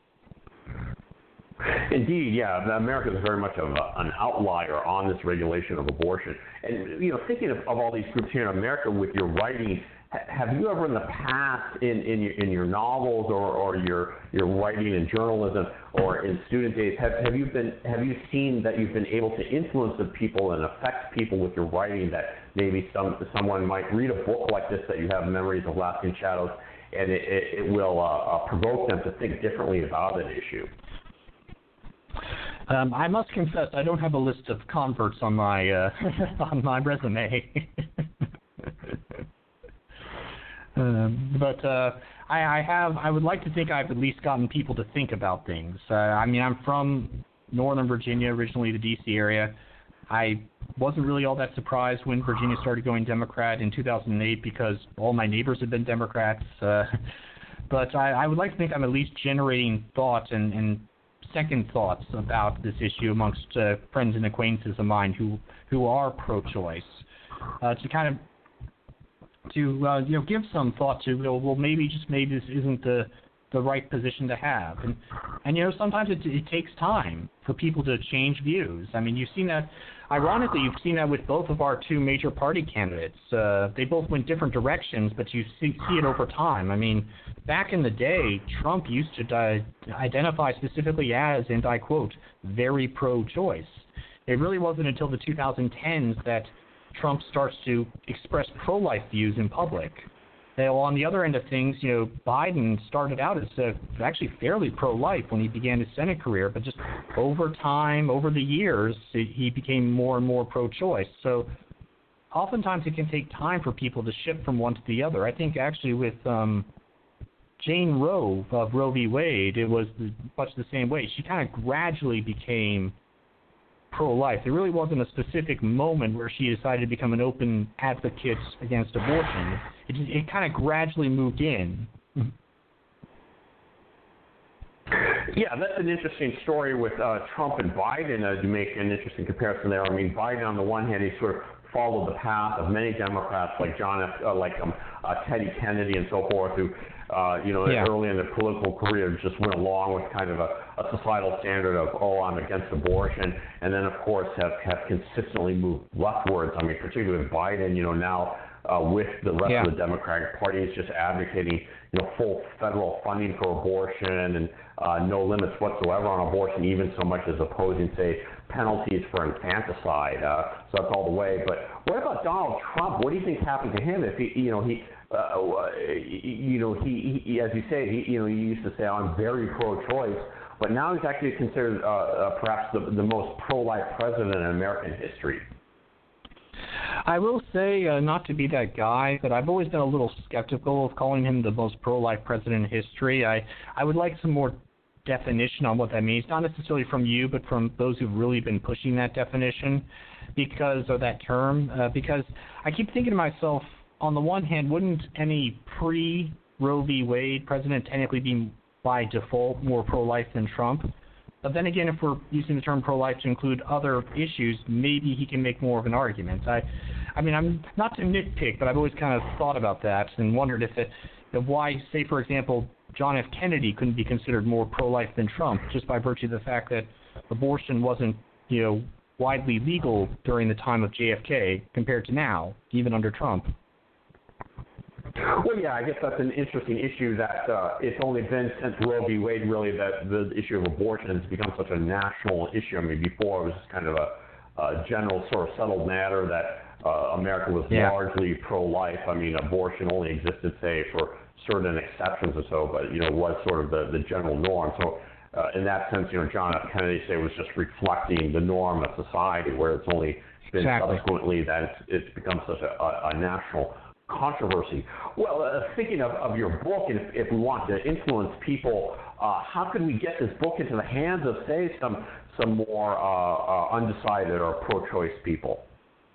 A: Indeed, yeah. America is very much of a, an outlier on this regulation of abortion. And, you know, thinking of, of all these groups here in America with your writing, ha- have you ever in the past in, in, your, in your novels or, or your, your writing in journalism or in student days, have, have, you been, have you seen that you've been able to influence the people and affect people with your writing, that maybe some someone might read a book like this that you have, Memories of Lasting Shadows, and it, it, it will uh, uh, provoke them to think differently about an issue?
C: Um, I must confess, I don't have a list of converts on my uh, on my resume. um, but uh, I, I have. I would like to think I've at least gotten people to think about things. Uh, I mean, I'm from Northern Virginia, originally the D C area. I wasn't really all that surprised when Virginia started going Democrat in two thousand eight because all my neighbors had been Democrats. Uh, but I, I would like to think I'm at least generating thought and, and second thoughts about this issue amongst uh, friends and acquaintances of mine who, who are pro-choice, uh, to kind of to uh, you know give some thought to, well, maybe just maybe this isn't the the right position to have, and and you know sometimes it, it takes time for people to change views. I mean, you've seen that. Ironically, you've seen that with both of our two major party candidates. Uh, they both went different directions, but you see, see it over time. I mean, back in the day, Trump used to di- identify specifically as, and I quote, very pro-choice. It really wasn't until the two thousand tens that Trump starts to express pro-life views in public. Now, on the other end of things, you know, Biden started out as uh, actually fairly pro-life when he began his Senate career, but just over time, over the years, he became more and more pro-choice. So oftentimes it can take time for people to shift from one to the other. I think actually with um, Jane Roe of Roe v. Wade, it was the, much the same way. She kind of gradually became pro-life. There really wasn't a specific moment where she decided to become an open advocate against abortion. It, it kind of gradually moved in.
A: Yeah, that's an interesting story with uh, Trump and Biden, as you make an interesting comparison there. I mean, Biden, on the one hand, he sort of followed the path of many Democrats like John F., uh, like um, uh, Teddy Kennedy and so forth, who, uh, you know,
C: yeah.
A: early in their political career just went along with kind of a, a societal standard of, oh, I'm against abortion, and then, of course, have, have consistently moved leftwards. I mean, particularly with Biden, you know, now uh, with the rest
C: yeah.
A: of the Democratic Party is just advocating, you know, full federal funding for abortion and uh, no limits whatsoever on abortion, even so much as opposing, say, penalties for infanticide. Uh, so that's all the way. But what about Donald Trump? What do you think happened to him? If he, you know, he, uh, you know, he, he, as you say, he, you know, he used to say, "I'm very pro-choice." but now he's actually considered uh, uh, perhaps the, the most pro-life president in American history.
C: I will say, uh, not to be that guy, but I've always been a little skeptical of calling him the most pro-life president in history. I, I would like some more definition on what that means, not necessarily from you, but from those who've really been pushing that definition because of that term. Uh, because I keep thinking to myself, on the one hand, wouldn't any pre-Roe v. Wade president technically be by default more pro-life than Trump? But then again, if we're using the term pro-life to include other issues, maybe he can make more of an argument. I, I mean, I'm not to nitpick, but I've always kind of thought about that and wondered if it, if why, say, for example, John F. Kennedy couldn't be considered more pro-life than Trump, just by virtue of the fact that abortion wasn't, you know, widely legal during the time of J F K compared to now, even under Trump.
A: Well, yeah, I guess that's an interesting issue that uh, it's only been since Roe v. Wade really that the issue of abortion has become such a national issue. I mean, before it was just kind of a, a general sort of settled matter that uh, America was
C: yeah.
A: largely pro-life. I mean, abortion only existed, say, for certain exceptions or so, but, you know, was sort of the, the general norm. So uh, in that sense, you know, John F. Kennedy, say, was just reflecting the norm of society, where it's only been
C: exactly.
A: subsequently that it's, it's become such a, a, a national controversy. Well, uh, thinking of, of your book, and if, if we want to influence people, uh, how can we get this book into the hands of, say, some some more uh, uh, undecided or pro-choice people?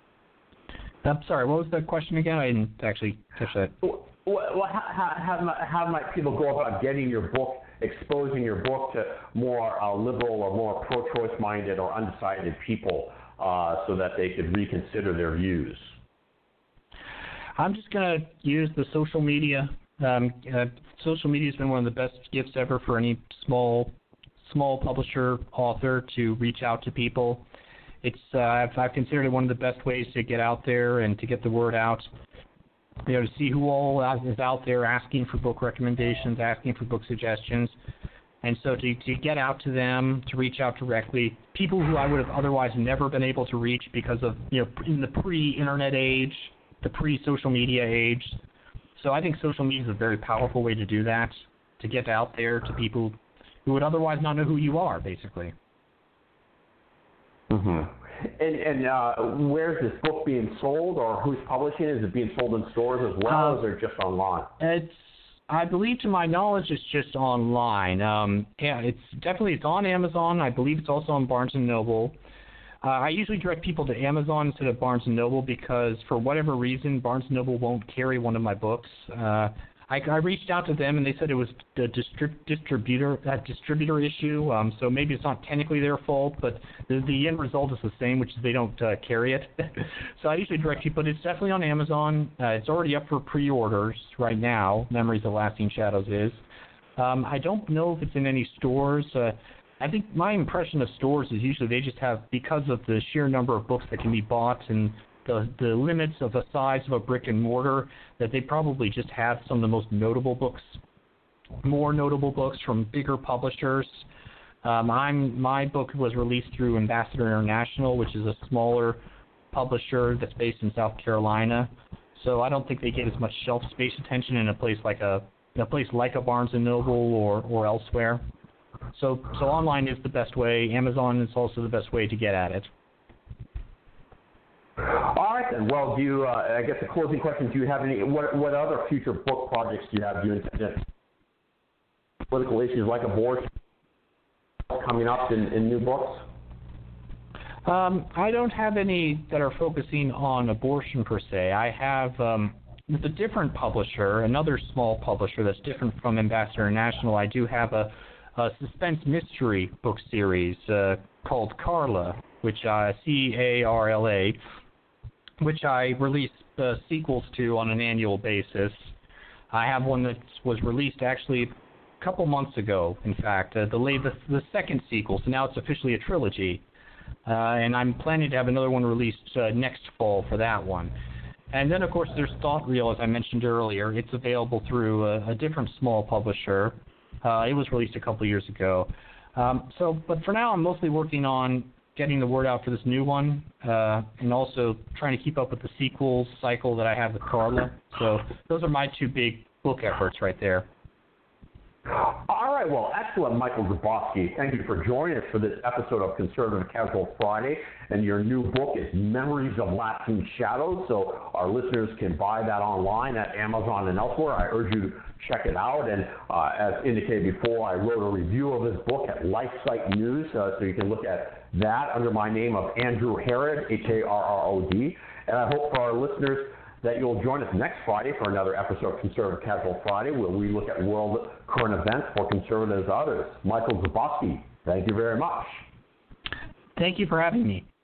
C: I'm sorry, what was the question again? I didn't actually catch that.
A: Well, well how, how, how, how might people go about getting your book, exposing your book to more uh, liberal or more pro-choice minded or undecided people uh, so that they could reconsider their views?
C: I'm just going to use the social media. Um, uh, social media has been one of the best gifts ever for any small small publisher, author to reach out to people. It's uh, I've, I've considered it one of the best ways to get out there and to get the word out. You know, to see who all is out there asking for book recommendations, asking for book suggestions. And so to, to get out to them, to reach out directly, people who I would have otherwise never been able to reach because of, you know, in the pre-internet age, the pre-social media age. So I think social media is a very powerful way to do that, to get out there to people who would otherwise not know who you are, basically.
A: Mm-hmm. And, and uh, where's this book being sold, or who's publishing it? Is it being sold in stores as well, uh, or is it just online?
C: It's, I believe, to my knowledge, it's just online. Um, yeah, it's definitely it's on Amazon. I believe it's also on Barnes and Noble. Uh, I usually direct people to Amazon instead of Barnes and Noble because, for whatever reason, Barnes and Noble won't carry one of my books. Uh, I, I reached out to them, and they said it was the distrib- distributor that distributor issue. Um, so maybe it's not technically their fault, but the, the end result is the same, which is they don't uh, carry it. So I usually direct people, but it's definitely on Amazon. Uh, it's already up for pre-orders right now. Memories of Lasting Shadows is. Um, I don't know if it's in any stores. Uh, I think my impression of stores is usually they just have, because of the sheer number of books that can be bought and the, the limits of the size of a brick and mortar, that they probably just have some of the most notable books, more notable books from bigger publishers. Um, I'm my book was released through Ambassador International, which is a smaller publisher that's based in South Carolina. So I don't think they get as much shelf space attention in a place like a in a place like a Barnes and Noble or, or elsewhere. So so online is the best way. Amazon is also the best way to get at it.
A: All right then. Well, do you? Uh, I guess the closing question: do you have any? What what other future book projects do you have? Do you intend to political issues like abortion coming up in, in new books?
C: Um, I don't have any that are focusing on abortion per se. I have um, with a different publisher, another small publisher that's different from Ambassador International. I do have a, a suspense mystery book series uh, called Carla, which uh, C A R L A, which I release uh, sequels to on an annual basis. I have one that was released actually a couple months ago, in fact, uh, the, the the second sequel, so now it's officially a trilogy. Uh, and I'm planning to have another one released uh, next fall for that one. And then, of course, there's Thought Reel, as I mentioned earlier. It's available through a, a different small publisher. Uh, it was released a couple years ago. Um, so, but for now, I'm mostly working on getting the word out for this new one, uh, and also trying to keep up with the sequels cycle that I have with Carla. So those are my two big book efforts right there.
A: All right, well, excellent, Michael Grabowski. Thank you for joining us for this episode of Conservative Casual Friday. And your new book is Memories of Lasting Shadows, so our listeners can buy that online at Amazon and elsewhere. I urge you to check it out. And uh, as indicated before, I wrote a review of this book at LifeSite News, uh, so you can look at that under my name of Andrew Herod, H A R R O D. And I hope for our listeners that you'll join us next Friday for another episode of Conservative Casual Friday, where we look at world current events for conservatives and others. Michael Grabowski, thank you very much.
C: Thank you for having me.